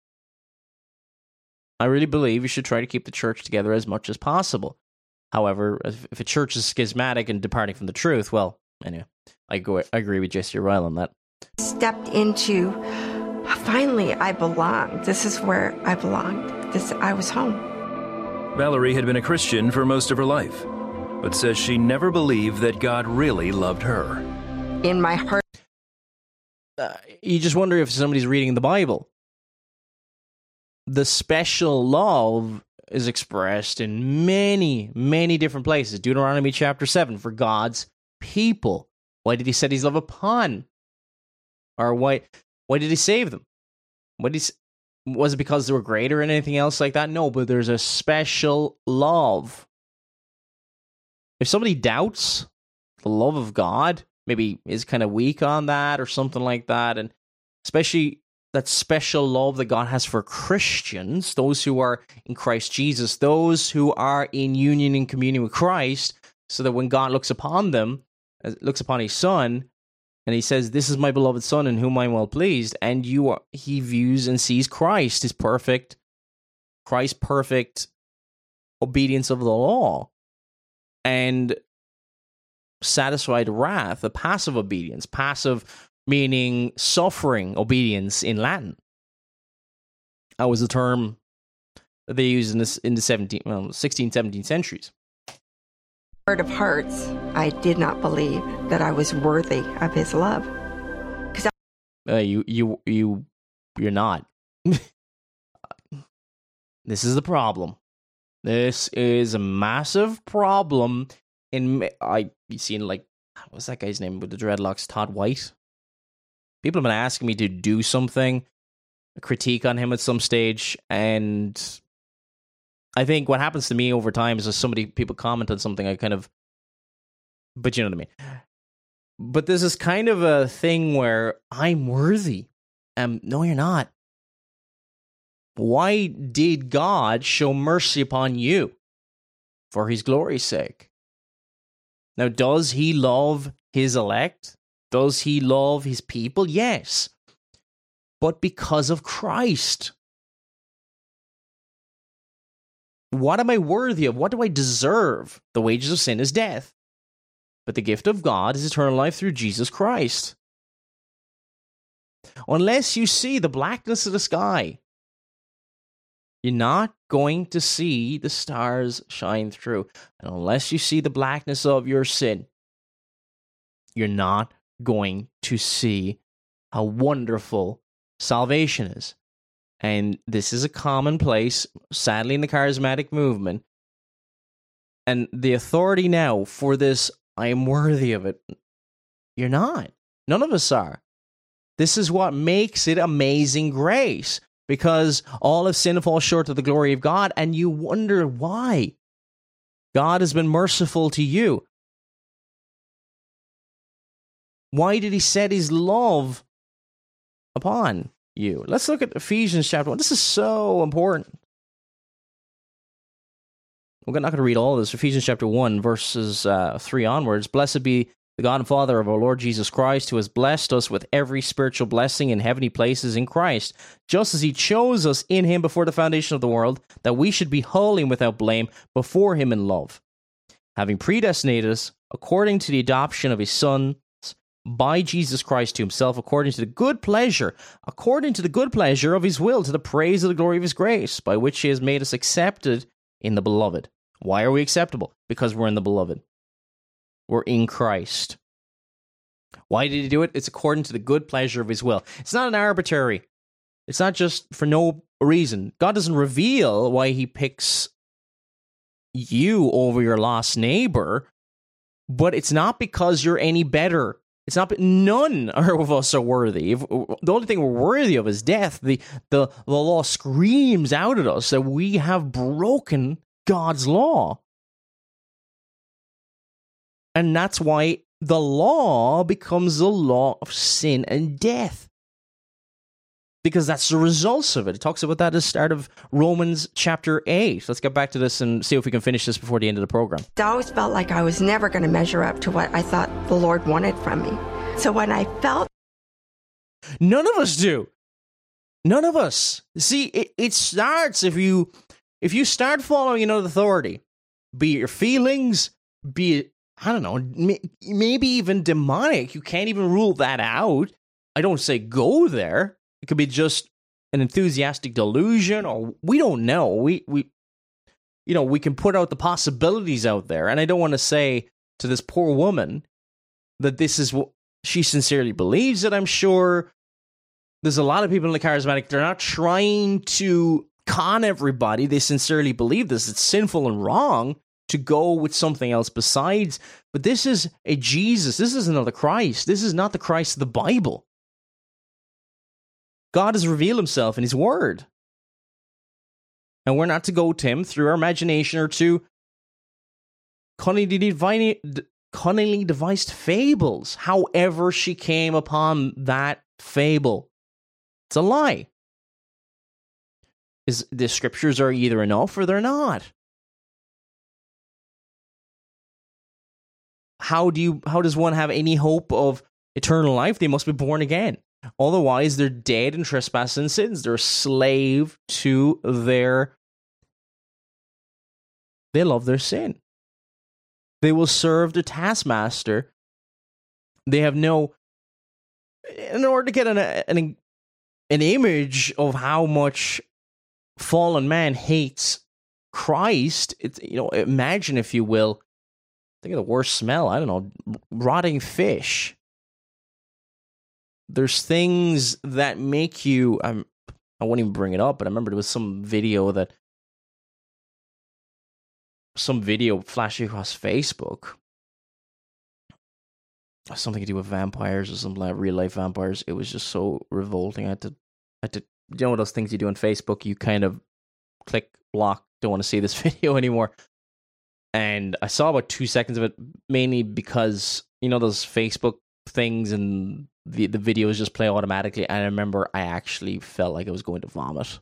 I really believe you should try to keep the church together as much as possible. However, if a church is schismatic and departing from the truth, well, anyway, I agree with J.C. Ryle on that. Stepped into, finally, I belonged. This is where I belonged. I was home. Valerie had been a Christian for most of her life, but says she never believed that God really loved her. In my heart. You just wonder if somebody's reading the Bible. The special love is expressed in many, many different places. Deuteronomy chapter 7, for God's people. Why did he set his love upon? Or why did he save them? Was it because they were greater or anything else like that? No, but there's a special love. If somebody doubts the love of God, maybe is kind of weak on that or something like that, and especially that special love that God has for Christians, those who are in Christ Jesus, those who are in union and communion with Christ, so that when God looks upon them, looks upon his Son, and he says, "This is my beloved Son in whom I'm well pleased," and he views and sees Christ's perfect obedience of the law, and satisfied wrath, a passive obedience, passive meaning suffering obedience in Latin. That was the term that they used in the 16th, 17th centuries. Heart of hearts, I did not believe that I was worthy of his love. You're not. This is the problem. This is a massive problem. You seen, like, what's that guy's name with the dreadlocks? Todd White. People have been asking me to do something, a critique on him at some stage, and I think what happens to me over time is if people comment on something, but you know what I mean. But this is kind of a thing where I'm worthy. No, you're not. Why did God show mercy upon you? For his glory's sake. Now, does he love his elect? Does he love his people? Yes. But because of Christ. What am I worthy of? What do I deserve? The wages of sin is death. But the gift of God is eternal life through Jesus Christ. Unless you see the blackness of the sky, you're not going to see the stars shine through. And unless you see the blackness of your sin, you're not going to see how wonderful salvation is. And this is a commonplace, sadly, in the charismatic movement. And the authority now for this, I am worthy of it. You're not. None of us are. This is what makes it amazing grace. Because all have sinned and fall short of the glory of God, and you wonder why. God has been merciful to you. Why did he set his love upon you? Let's look at Ephesians chapter 1. This is so important. We're not going to read all of this. Ephesians chapter 1, verses 3 onwards. Blessed be the God and Father of our Lord Jesus Christ, who has blessed us with every spiritual blessing in heavenly places in Christ, just as he chose us in him before the foundation of the world, that we should be holy and without blame before him in love, having predestinated us according to the adoption of his Son, by Jesus Christ to himself, according to the good pleasure of his will, to the praise of the glory of his grace, by which he has made us accepted in the beloved. Why are we acceptable? Because we're in the beloved. We're in Christ. Why did he do it? It's according to the good pleasure of his will. It's not an arbitrary. It's not just for no reason. God doesn't reveal why he picks you over your lost neighbor, but it's not because you're any better. It's not. None of us are worthy. The only thing we're worthy of is death. The law screams out at us that we have broken God's law. And that's why the law becomes the law of sin and death. Because that's the results of it. It talks about that at the start of Romans chapter 8. Let's get back to this and see if we can finish this before the end of the program. I always felt like I was never going to measure up to what I thought the Lord wanted from me. So when I felt... None of us do. None of us. See, it starts if you start following another authority, be it your feelings, be it, I don't know, maybe even demonic. You can't even rule that out. I don't say go there. It could be just an enthusiastic delusion, or we don't know. We can put out the possibilities out there. And I don't want to say to this poor woman that this is what she sincerely believes it. I'm sure there's a lot of people in the charismatic, they're not trying to con everybody. They sincerely believe this. It's sinful and wrong to go with something else besides. But this is a Jesus. This is another Christ. This is not the Christ of the Bible. God has revealed himself in his word. And we're not to go to him through our imagination or to cunningly devised fables. However she came upon that fable. It's a lie. The scriptures are either enough or they're not. How does one have any hope of eternal life? They must be born again. Otherwise, they're dead in trespasses and sins. They're a slave to they love their sin. They will serve the taskmaster. They have no... In order to get an image of how much fallen man hates Christ, imagine, if you will, think of the worst smell, I don't know, rotting fish. There's things that make you, I won't even bring it up, but I remember there was some video flashing across Facebook. Something to do with vampires or something like real life vampires. It was just so revolting. I had to, you know those things you do on Facebook, you kind of click, block, don't want to see this video anymore. And I saw about 2 seconds of it, mainly because, those Facebook things and the videos just play automatically. And I remember I actually felt like I was going to vomit.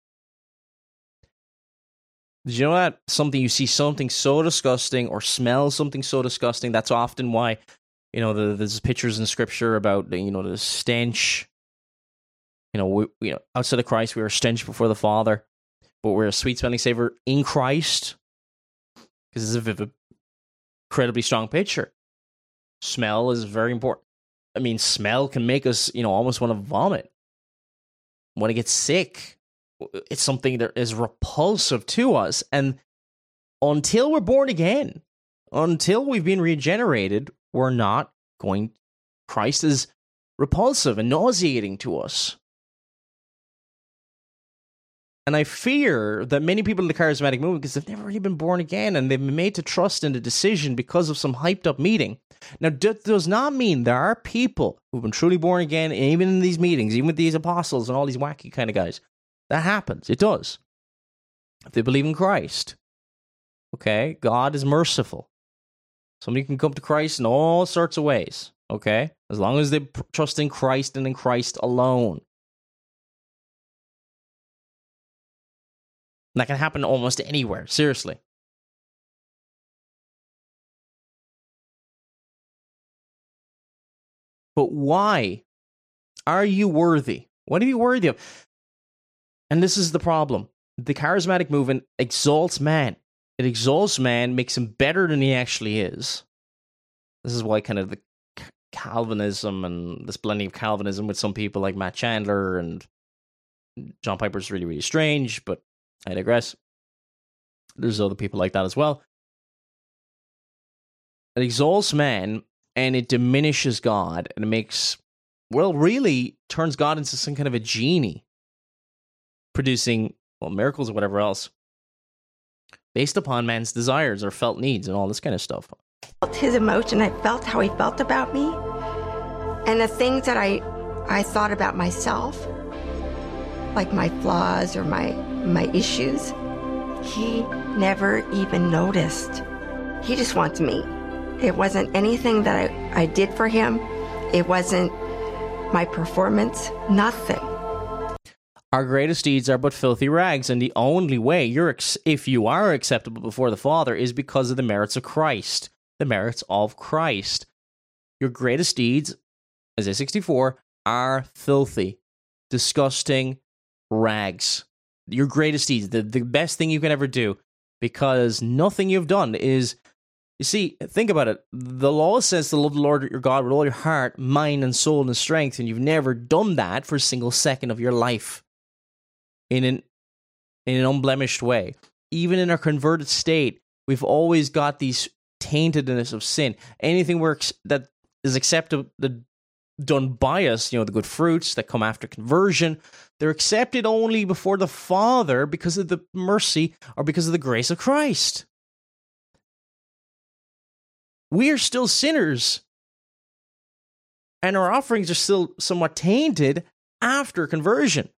Did you know that you see something so disgusting or smell something so disgusting? That's often why, there's pictures in scripture about, the stench. Outside of Christ, we are a stench before the Father, but we're a sweet-smelling savor in Christ. Because it's an incredibly strong picture. Smell is very important. I mean, smell can make us, almost want to vomit. Want to get sick. It's something that is repulsive to us. And until we're born again, until we've been regenerated, we're not going. Christ is repulsive and nauseating to us. And I fear that many people in the charismatic movement, because they've never really been born again, and they've been made to trust in the decision because of some hyped up meeting. Now, that does not mean there are people who've been truly born again, even in these meetings, even with these apostles and all these wacky kind of guys. That happens. It does. If they believe in Christ. Okay? God is merciful. Somebody can come to Christ in all sorts of ways. Okay? As long as they trust in Christ and in Christ alone. And that can happen almost anywhere. Seriously. But why are you worthy? What are you worthy of? And this is the problem. The charismatic movement exalts man. It exalts man, makes him better than he actually is. This is why kind of the Calvinism and this blending of Calvinism with some people like Matt Chandler and John Piper's really, really strange, but I digress. There's other people like that as well. It exalts man and it diminishes God, and it makes, really turns God into some kind of a genie, producing, miracles or whatever else, based upon man's desires or felt needs and all this kind of stuff. His emotion, I felt how he felt about me, and the things that I thought about myself, like my flaws or my issues, he never even noticed. He just wants me. It wasn't anything that I did for him. It wasn't my performance, nothing. Our greatest deeds are but filthy rags, and the only way if you are acceptable before the Father is because of the merits of Christ. The merits of Christ. Your greatest deeds, Isaiah 64, are filthy, disgusting rags. Your greatest deeds, the best thing you can ever do, because nothing you've done is, you see, think about it. The law says to love the Lord your God with all your heart, mind, and soul, and strength, and you've never done that for a single second of your life in an unblemished way. Even in our converted state, we've always got these taintedness of sin. Anything that is accepted, done by us, the good fruits that come after conversion, they're accepted only before the Father because of the mercy or because of the grace of Christ. We are still sinners, and our offerings are still somewhat tainted after conversion.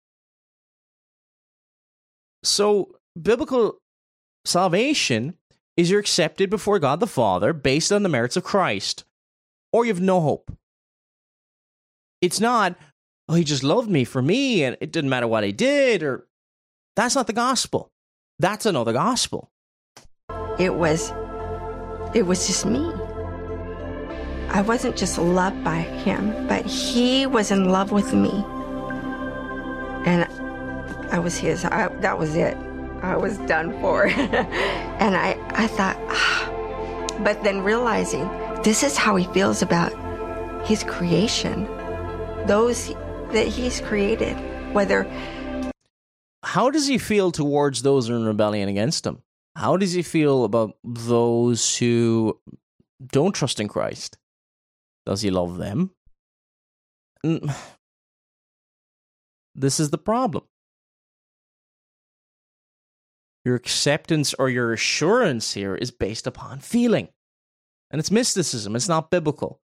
So, biblical salvation is you're accepted before God the Father based on the merits of Christ, or you have no hope. It's not, he just loved me for me, and it didn't matter what I did, or that's not the gospel. That's another gospel. It was just me. I wasn't just loved by him, but he was in love with me. And I was his. That was it. I was done for. And I thought, but then realizing this is how he feels about his creation, those that he's created, whether. How does he feel towards those who are in rebellion against him? How does he feel about those who don't trust in Christ? Does he love them? This is the problem. Your acceptance or your assurance here is based upon feeling. And it's mysticism. It's not biblical.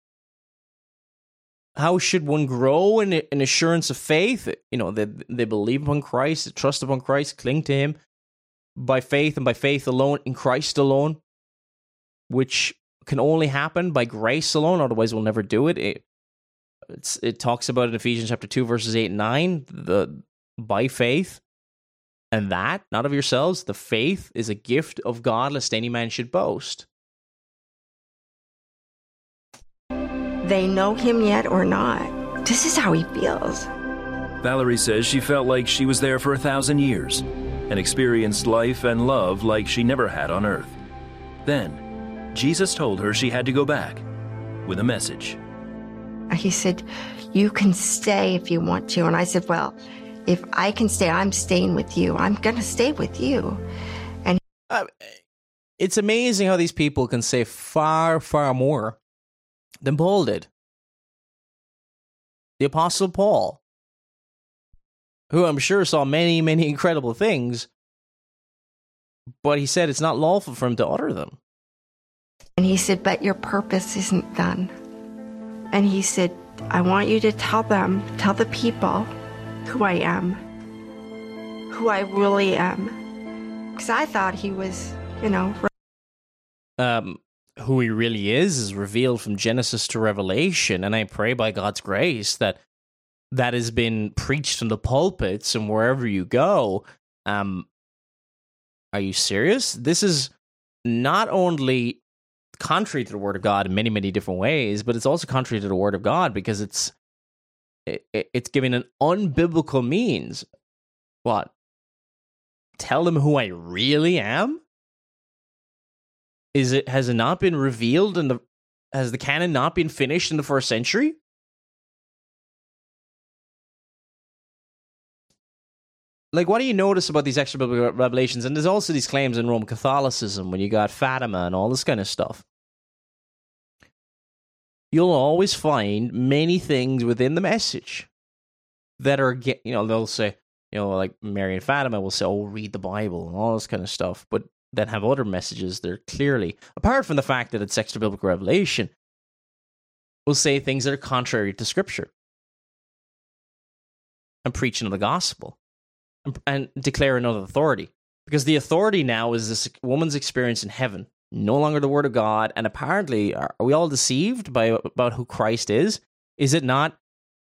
How should one grow in assurance of faith? They believe upon Christ, they trust upon Christ, cling to him by faith and by faith alone, in Christ alone, which can only happen by grace alone, otherwise we'll never do it. It talks about it in Ephesians chapter 2, verses 8 and 9, by faith, and that, not of yourselves, the faith is a gift of God, lest any man should boast. They know him yet or not? This is how he feels. Valerie says she felt like she was there for 1,000 years and experienced life and love like she never had on earth. Then, Jesus told her she had to go back with a message. He said, you can stay if you want to. And I said, well, if I can stay, I'm staying with you. I'm going to stay with you. And it's amazing how these people can say far, far more than Paul did. The Apostle Paul, who I'm sure saw many, many incredible things, but he said it's not lawful for him to utter them. And he said, but your purpose isn't done. And he said, I want you to tell the people who I am, who I really am. Because I thought he was, who he really is revealed from Genesis to Revelation. And I pray by God's grace that has been preached in the pulpits and wherever you go. Are you serious? This is not only contrary to the Word of God in many, many different ways, but it's also contrary to the Word of God because it's giving an unbiblical means. What? Tell them who I really am? Has it not been revealed has the canon not been finished in the first century? Like, what do you notice about these extra biblical revelations? And there's also these claims in Roman Catholicism when you got Fatima and all this kind of stuff. You'll always find many things within the message that are, they'll say, like Mary and Fatima will say, oh, read the Bible and all this kind of stuff, but then have other messages that are clearly, apart from the fact that it's extra biblical revelation, will say things that are contrary to Scripture and preaching of the gospel. And declare another authority. Because the authority now is this woman's experience in heaven, no longer the Word of God. And apparently, are we all deceived about who Christ is? Is it not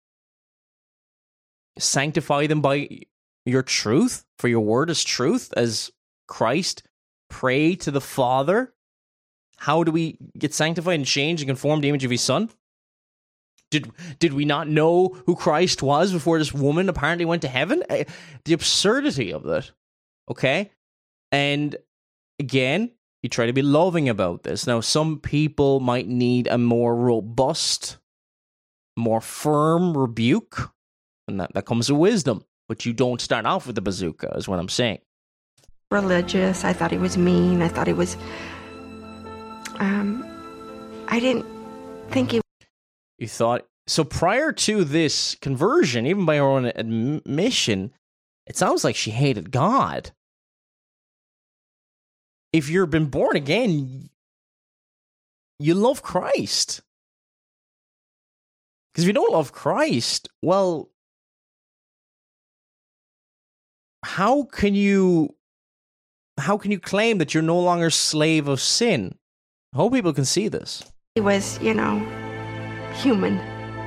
sanctify them by your truth, for your word is truth, as Christ prayed to the Father? How do we get sanctified and changed and conform to the image of His Son? Did we not know who Christ was before this woman apparently went to heaven? The absurdity of that, okay? And again, you try to be loving about this. Now, some people might need a more robust, more firm rebuke, and that comes with wisdom. But you don't start off with the bazooka, is what I'm saying. Religious. I thought he was mean. I thought he was... I didn't think he... You thought... So prior to this conversion, even by her own admission, it sounds like she hated God. If you've been born again, you love Christ. Because if you don't love Christ, well, how can you claim that you're no longer a slave of sin? I hope people can see this. He was, human.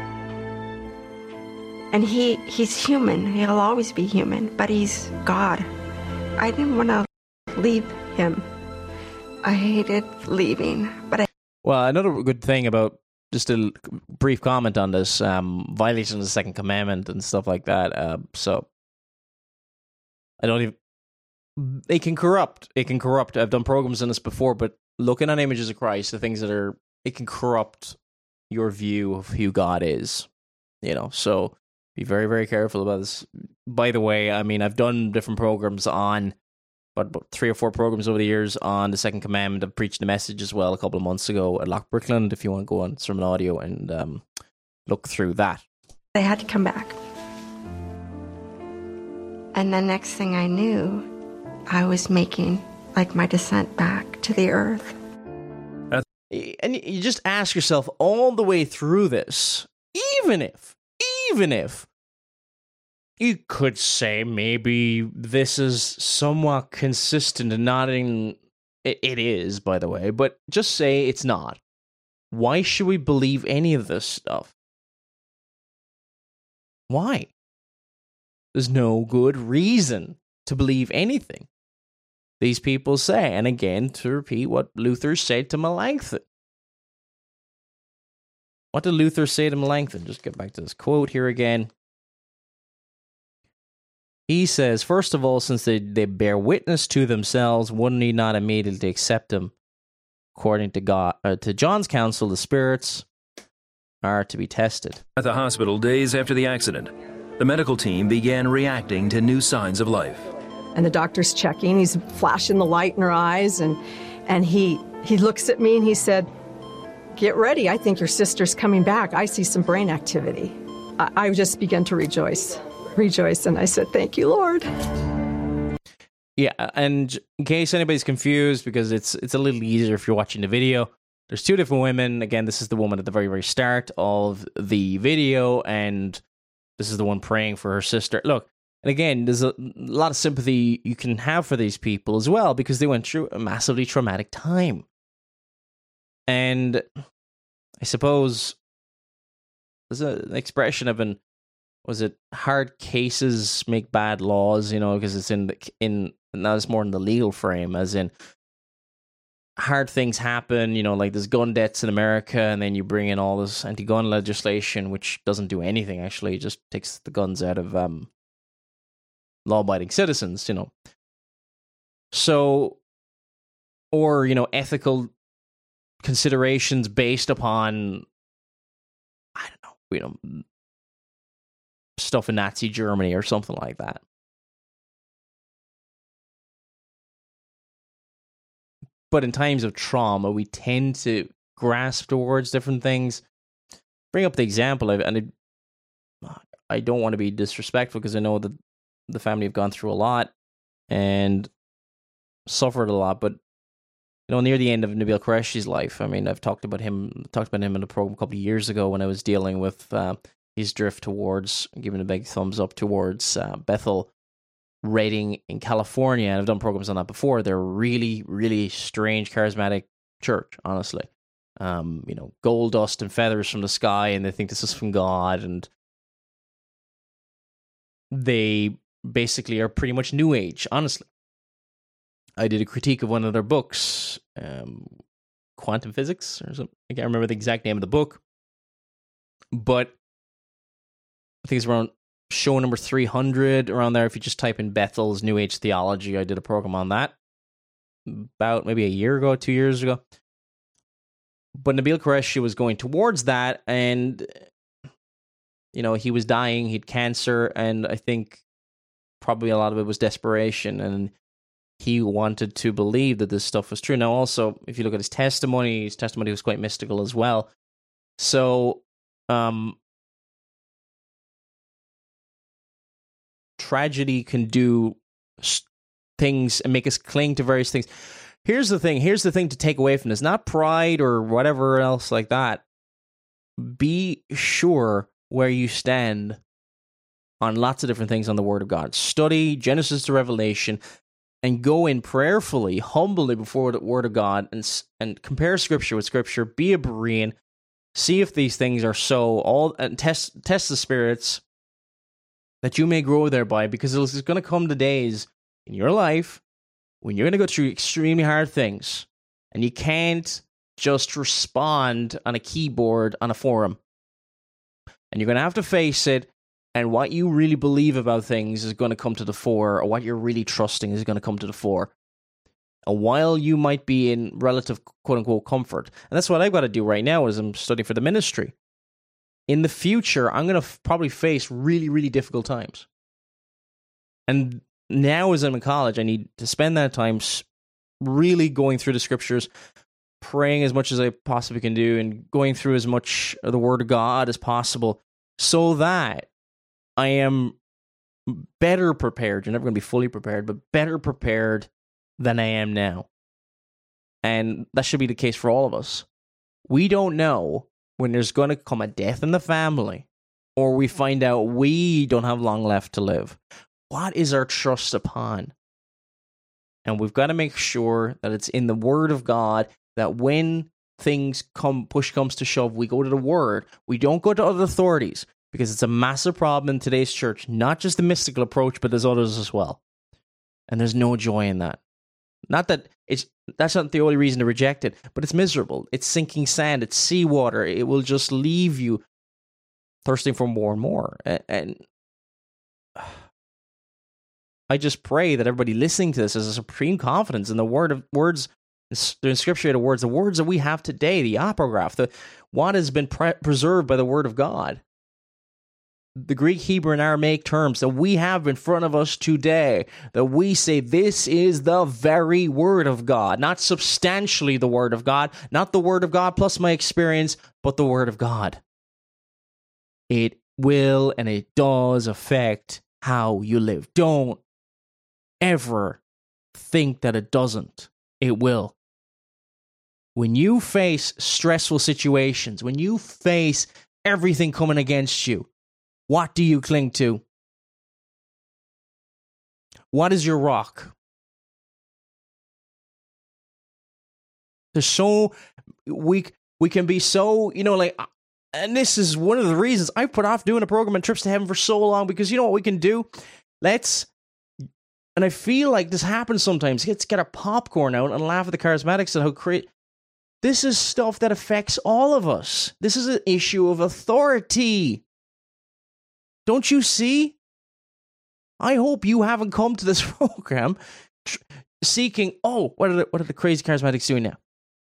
And he's human. He'll always be human, but he's God. I didn't want to leave him. I hated leaving, but Well, another good thing about, just a brief comment on this, violation of the second commandment and stuff like that. So, I don't even... It can corrupt. I've done programs on this before, but looking at images of Christ, the things that are... It can corrupt your view of who God is. So be very, very careful about this. By the way, I mean, I've done different programs on... about 3 or 4 programs over the years on the Second Commandment. I've preached the message as well a couple of months ago at Loch Brickland, if you want to go on Sermon Audio and look through that. I had to come back. And the next thing I knew, I was making my descent back to the earth. And you just ask yourself all the way through this, even if you could say maybe this is somewhat consistent and not in It is, by the way, but just say it's not. Why should we believe any of this stuff? Why? There's no good reason to believe anything these people say. And again, to repeat what Luther said to Melanchthon. What did Luther say to Melanchthon? Just get back to this quote here again. He says, first of all, since they bear witness to themselves, one need not immediately accept them. According to John's counsel, the spirits are to be tested. At the hospital days after the accident, the medical team began reacting to new signs of life. And the doctor's checking. He's flashing the light in her eyes, and he looks at me and he said, "Get ready. I think your sister's coming back. I see some brain activity." I just began to rejoice, and I said, "Thank you, Lord." Yeah, and in case anybody's confused, because it's a little easier if you're watching the video, there's two different women. Again, this is the woman at the very, very start of the video, and this is the one praying for her sister. Look, and again, there's a lot of sympathy you can have for these people as well, because they went through a massively traumatic time. And I suppose there's an expression of hard cases make bad laws, because it's now it's more in the legal frame, as in hard things happen, like there's gun deaths in America, and then you bring in all this anti-gun legislation, which doesn't do anything, actually. It just takes the guns out of law-abiding citizens, So, or, ethical considerations based upon, I don't know, stuff in Nazi Germany or something like that. But in times of trauma, we tend to grasp towards different things. Bring up the example, and I don't want to be disrespectful, because I know that the family have gone through a lot and suffered a lot. But near the end of Nabeel Qureshi's life, I mean, I've talked about him in the program a couple of years ago when I was dealing with his drift towards giving a big thumbs up towards Bethel Redding in California, and I've done programs on that before. They're really, really strange, charismatic church, honestly. Gold dust and feathers from the sky, and they think this is from God, and they basically are pretty much New Age, honestly. I did a critique of one of their books, Quantum Physics, or something. I can't remember the exact name of the book, but I think it's around show number 300, around there. If you just type in Bethel's New Age Theology, I did a program on that about maybe a year ago, 2 years ago. But Nabeel Qureshi was going towards that, and he was dying, he had cancer, and I think probably a lot of it was desperation, and he wanted to believe that this stuff was true. Now, also, if you look at his testimony was quite mystical as well. So, tragedy can do things and make us cling to various things. Here's the thing to take away from this, not pride or whatever else like that. Be sure where you stand on lots of different things on the Word of God. Study Genesis to Revelation and go in prayerfully, humbly before the Word of God, and compare Scripture with Scripture. Be a Berean. See if these things are so, and test the spirits, that you may grow thereby, because there's going to come the days in your life when you're going to go through extremely hard things, and you can't just respond on a keyboard on a forum. And you're going to have to face it, and what you really believe about things is going to come to the fore, or what you're really trusting is going to come to the fore. And while you might be in relative quote-unquote comfort, and that's what I've got to do right now as I'm studying for the ministry, in the future, I'm going to probably face really, really difficult times. And now as I'm in college, I need to spend that time really going through the Scriptures, praying as much as I possibly can do, and going through as much of the Word of God as possible, so that I am better prepared. You're never going to be fully prepared, but better prepared than I am now. And that should be the case for all of us. We don't know when there's going to come a death in the family, or we find out we don't have long left to live. What is our trust upon? And we've got to make sure that it's in the Word of God, that when push comes to shove, we go to the Word. We don't go to other authorities, because it's a massive problem in today's church. Not just the mystical approach, but there's others as well. And there's no joy in that. Not that that's not the only reason to reject it, but it's miserable. It's sinking sand. It's seawater. It will just leave you thirsting for more and more. And I just pray that everybody listening to this has a supreme confidence in the words, the inscripturated words, the words that we have today, the apocrypha, what has been preserved by the Word of God. The Greek, Hebrew, and Aramaic terms that we have in front of us today, that we say this is the very Word of God, not substantially the Word of God, not the Word of God plus my experience, but the Word of God. It will and it does affect how you live. Don't ever think that it doesn't. It will. When you face stressful situations, when you face everything coming against you, what do you cling to? What is your rock? There's so we can be so, and this is one of the reasons I put off doing a program on trips to heaven for so long, because you know what we can do? And I feel like this happens sometimes. Let's get our popcorn out and laugh at the charismatics and how this is stuff that affects all of us. This is an issue of authority. Don't you see? I hope you haven't come to this program seeking, what are the crazy charismatics doing now?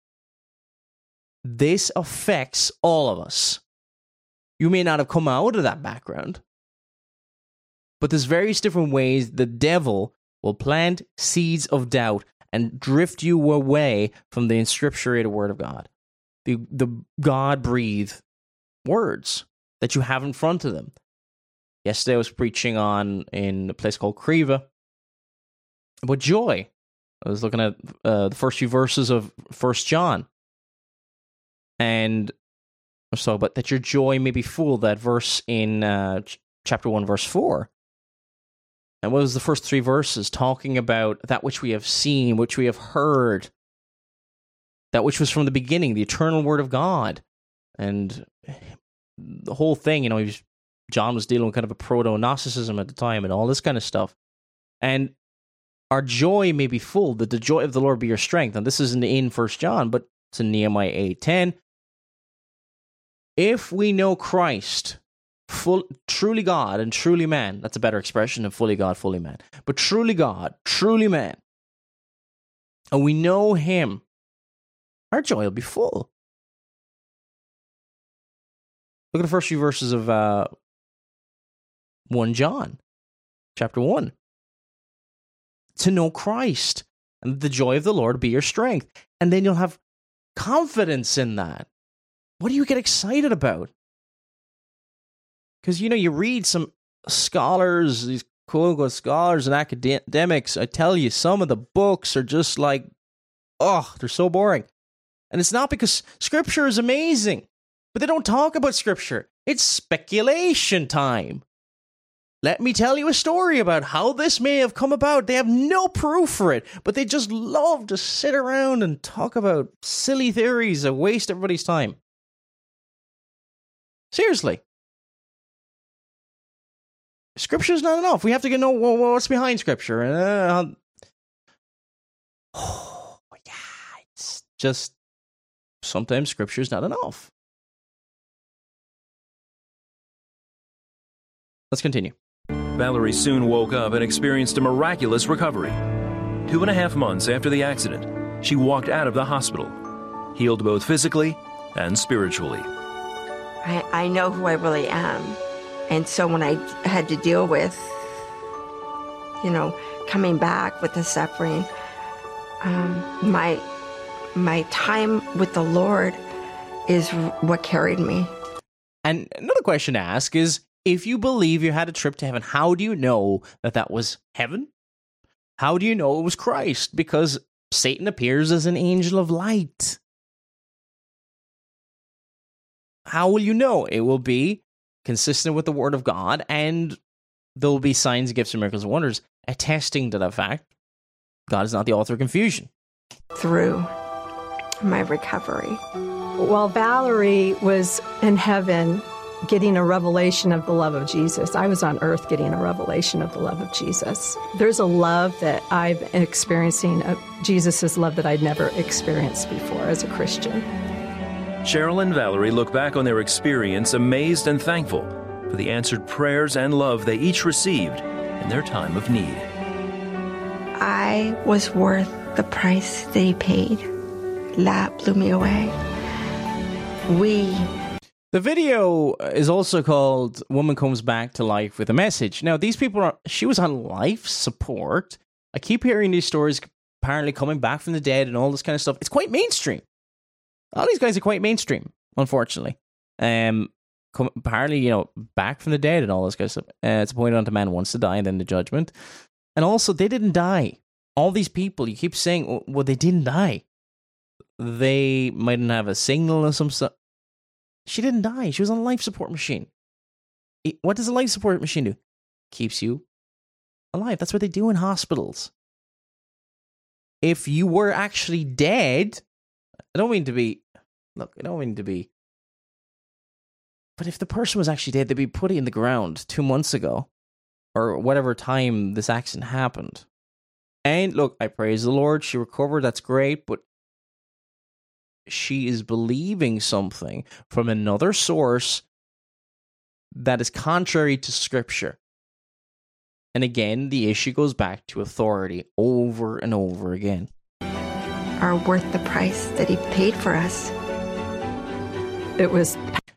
This affects all of us. You may not have come out of that background, but there's various different ways the devil will plant seeds of doubt and drift you away from the inscripturated Word of God. The God-breathed words that you have in front of them. Yesterday I was preaching in a place called Creva about joy. I was looking at the first few verses of 1 John. And I was talking about that your joy may be full, that verse in chapter 1, verse 4. And what was the first 3 verses? Talking about that which we have seen, which we have heard, that which was from the beginning, the eternal Word of God. And the whole thing, John was dealing with kind of a proto-Gnosticism at the time and all this kind of stuff. And our joy may be full, that the joy of the Lord be your strength. And this isn't in 1 John, but it's in Nehemiah 8:10. If we know Christ, truly God and truly man, that's a better expression than fully God, fully man, but truly God, truly man, and we know Him, our joy will be full. Look at the first few verses of 1 John, chapter 1. To know Christ, and the joy of the Lord be your strength. And then you'll have confidence in that. What do you get excited about? Because, you read some scholars, these quote-unquote scholars and academics, I tell you, some of the books are just like, they're so boring. And it's not because Scripture is amazing, but they don't talk about Scripture. It's speculation time. Let me tell you a story about how this may have come about. They have no proof for it, but they just love to sit around and talk about silly theories that waste everybody's time. Seriously. Scripture is not enough. We have to know what's behind Scripture. It's just sometimes Scripture is not enough. Let's continue. Valerie soon woke up and experienced a miraculous recovery. 2.5 months after the accident, she walked out of the hospital, healed both physically and spiritually. I know who I really am. And so when I had to deal with, coming back with the suffering, my time with the Lord is what carried me. And another question to ask is, if you believe you had a trip to heaven, how do you know that was heaven? How do you know it was Christ? Because Satan appears as an angel of light. How will you know? It will be consistent with the Word of God, and there will be signs, gifts, and miracles and wonders attesting to that fact. God is not the author of confusion. Through my recovery. While Valerie was in heaven getting a revelation of the love of Jesus, I was on earth getting a revelation of the love of Jesus. There's a love that I'm experiencing, Jesus' love that I'd never experienced before as a Christian. Cheryl and Valerie look back on their experience amazed and thankful for the answered prayers and love they each received in their time of need. I was worth the price that he paid. That blew me away. The video is also called Woman Comes Back to Life with a Message. Now, these people she was on life support. I keep hearing these stories apparently coming back from the dead and all this kind of stuff. It's quite mainstream. All these guys are quite mainstream, unfortunately. Apparently, back from the dead and all this kind of stuff. It's appointed unto man once to die and then the judgment. And also, they didn't die. All these people, you keep saying, well, they didn't die. They mightn't have a signal or some stuff. She didn't die. She was on a life support machine. What does a life support machine do? Keeps you alive. That's what they do in hospitals. If you were actually dead, I don't mean to be, but if the person was actually dead, they'd be put in the ground 2 months ago, or whatever time this accident happened. And look, I praise the Lord. She recovered. That's great. But she is believing something from another source that is contrary to Scripture. And again, the issue goes back to authority over and over again. Are worth the price that he paid for us. It was...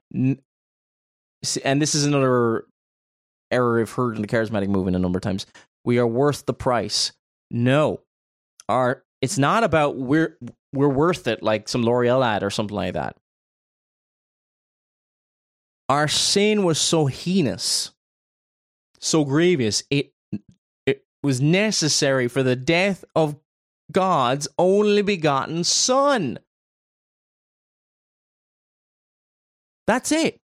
And this is another error I've heard in the charismatic movement a number of times. We are worth the price. No. It's not about we're worth it, like some L'Oreal ad or something like that. Our sin was so heinous, so grievous, it was necessary for the death of God's only begotten Son. That's it.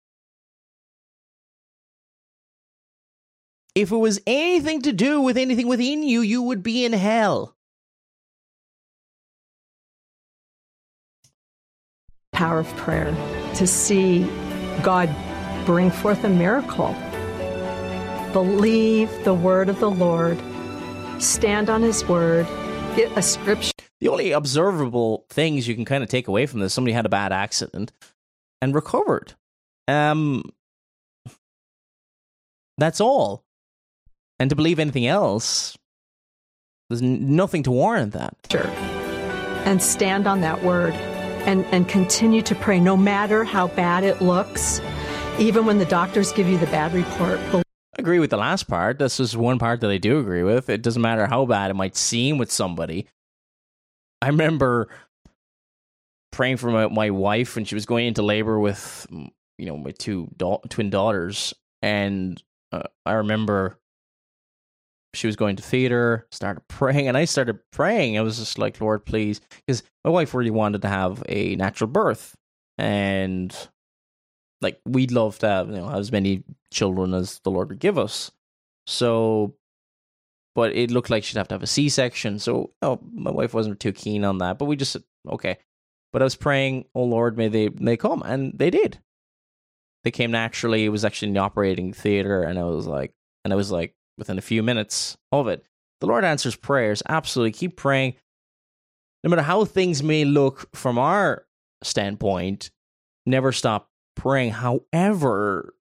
If it was anything to do with anything within you, you would be in hell. Power of prayer, to see God bring forth a miracle. Believe the word of the Lord. Stand on his word. Get a scripture. The only observable things you can kind of take away from this, somebody had a bad accident and recovered. That's all. And to believe anything else, there's nothing to warrant that. Sure. And stand on that word and continue to pray no matter how bad it looks, even when the doctors give you the bad report. I agree with the last part. This is one part that I do agree with. It doesn't matter how bad it might seem with somebody. I remember praying for my wife when she was going into labor with, my two twin daughters. And I remember she was going to theater, started praying, and I started praying. I was just like, Lord, please. Because my wife really wanted to have a natural birth. And we'd love to have, as many children as the Lord would give us. So, but it looked like she'd have to have a C-section. So, my wife wasn't too keen on that. But we just said, okay. But I was praying, oh Lord, may they come. And they did. They came naturally. It was actually in the operating theater. And I was like, within a few minutes of it, the Lord answers prayers. Absolutely. Keep praying. No matter how things may look from our standpoint, never stop praying. However,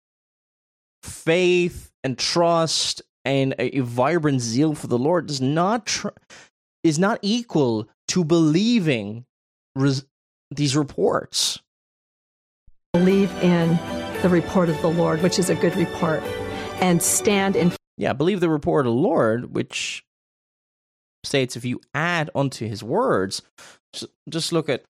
faith and trust and a vibrant zeal for the Lord is not equal to believing these reports. Believe in the report of the Lord, which is a good report, and stand in. Yeah, believe the report of the Lord, which states if you add unto his words, just look at,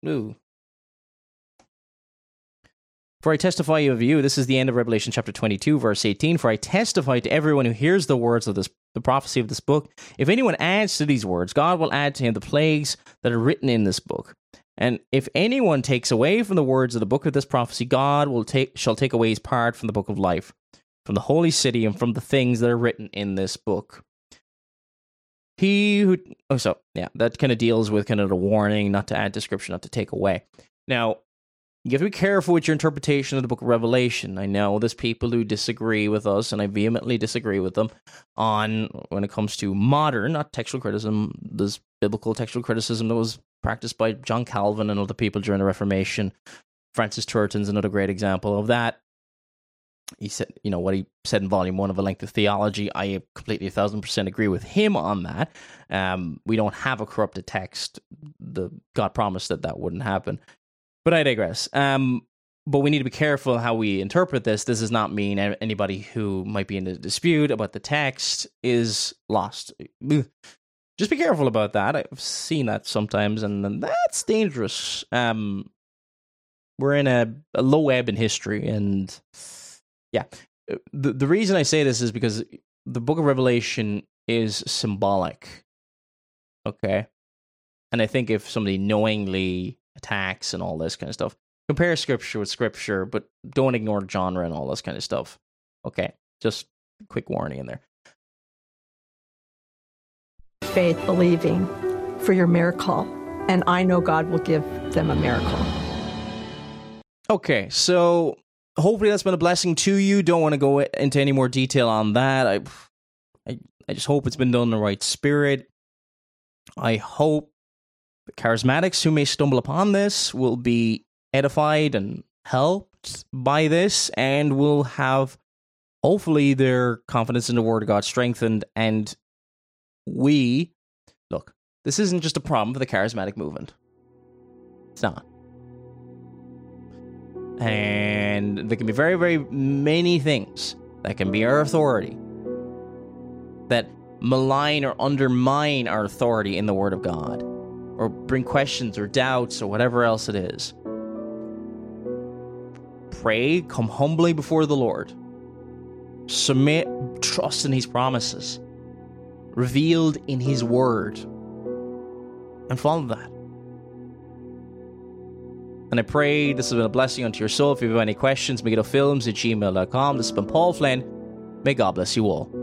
For I testify of you, this is the end of Revelation chapter 22, verse 18. For I testify to everyone who hears the words of the prophecy of this book. If anyone adds to these words, God will add to him the plagues that are written in this book. And if anyone takes away from the words of the book of this prophecy, God shall take away his part from the book of life, from the holy city, and from the things that are written in this book. that kind of deals with kind of the warning, not to add description, not to take away. Now, you have to be careful with your interpretation of the book of Revelation. I know there's people who disagree with us, and I vehemently disagree with them on when it comes to modern, not textual criticism. There's biblical textual criticism that was practiced by John Calvin and other people during the Reformation. Francis Turton's another great example of that. He said, what he said in Volume 1 of A Length of Theology, I completely 1,000% agree with him on that. We don't have a corrupted text. God promised that wouldn't happen. But I digress. But we need to be careful how we interpret this. This does not mean anybody who might be in a dispute about the text is lost. Just be careful about that. I've seen that sometimes, and that's dangerous. We're in a low ebb in history, and yeah. The reason I say this is because the book of Revelation is symbolic. Okay? And I think if somebody knowingly attacks and all this kind of stuff, compare scripture with scripture, but don't ignore genre and all this kind of stuff. Okay, just a quick warning in there. Faith, believing for your miracle, and I know God will give them a miracle. Okay, so hopefully that's been a blessing to you. Don't want to go into any more detail on that. I just hope it's been done in the right spirit. I hope the charismatics who may stumble upon this will be edified and helped by this, and will have, hopefully, their confidence in the Word of God strengthened. And look, this isn't just a problem for the charismatic movement. It's not. And there can be very, very many things that can be our authority that malign or undermine our authority in the Word of God, or bring questions or doubts or whatever else it is. Pray, come humbly before the Lord. Submit, trust in His promises, revealed in His Word, and follow that. And I pray this has been a blessing unto your soul. If you have any questions, megidofilms@gmail.com. This has been Paul Flynn. May God bless you all.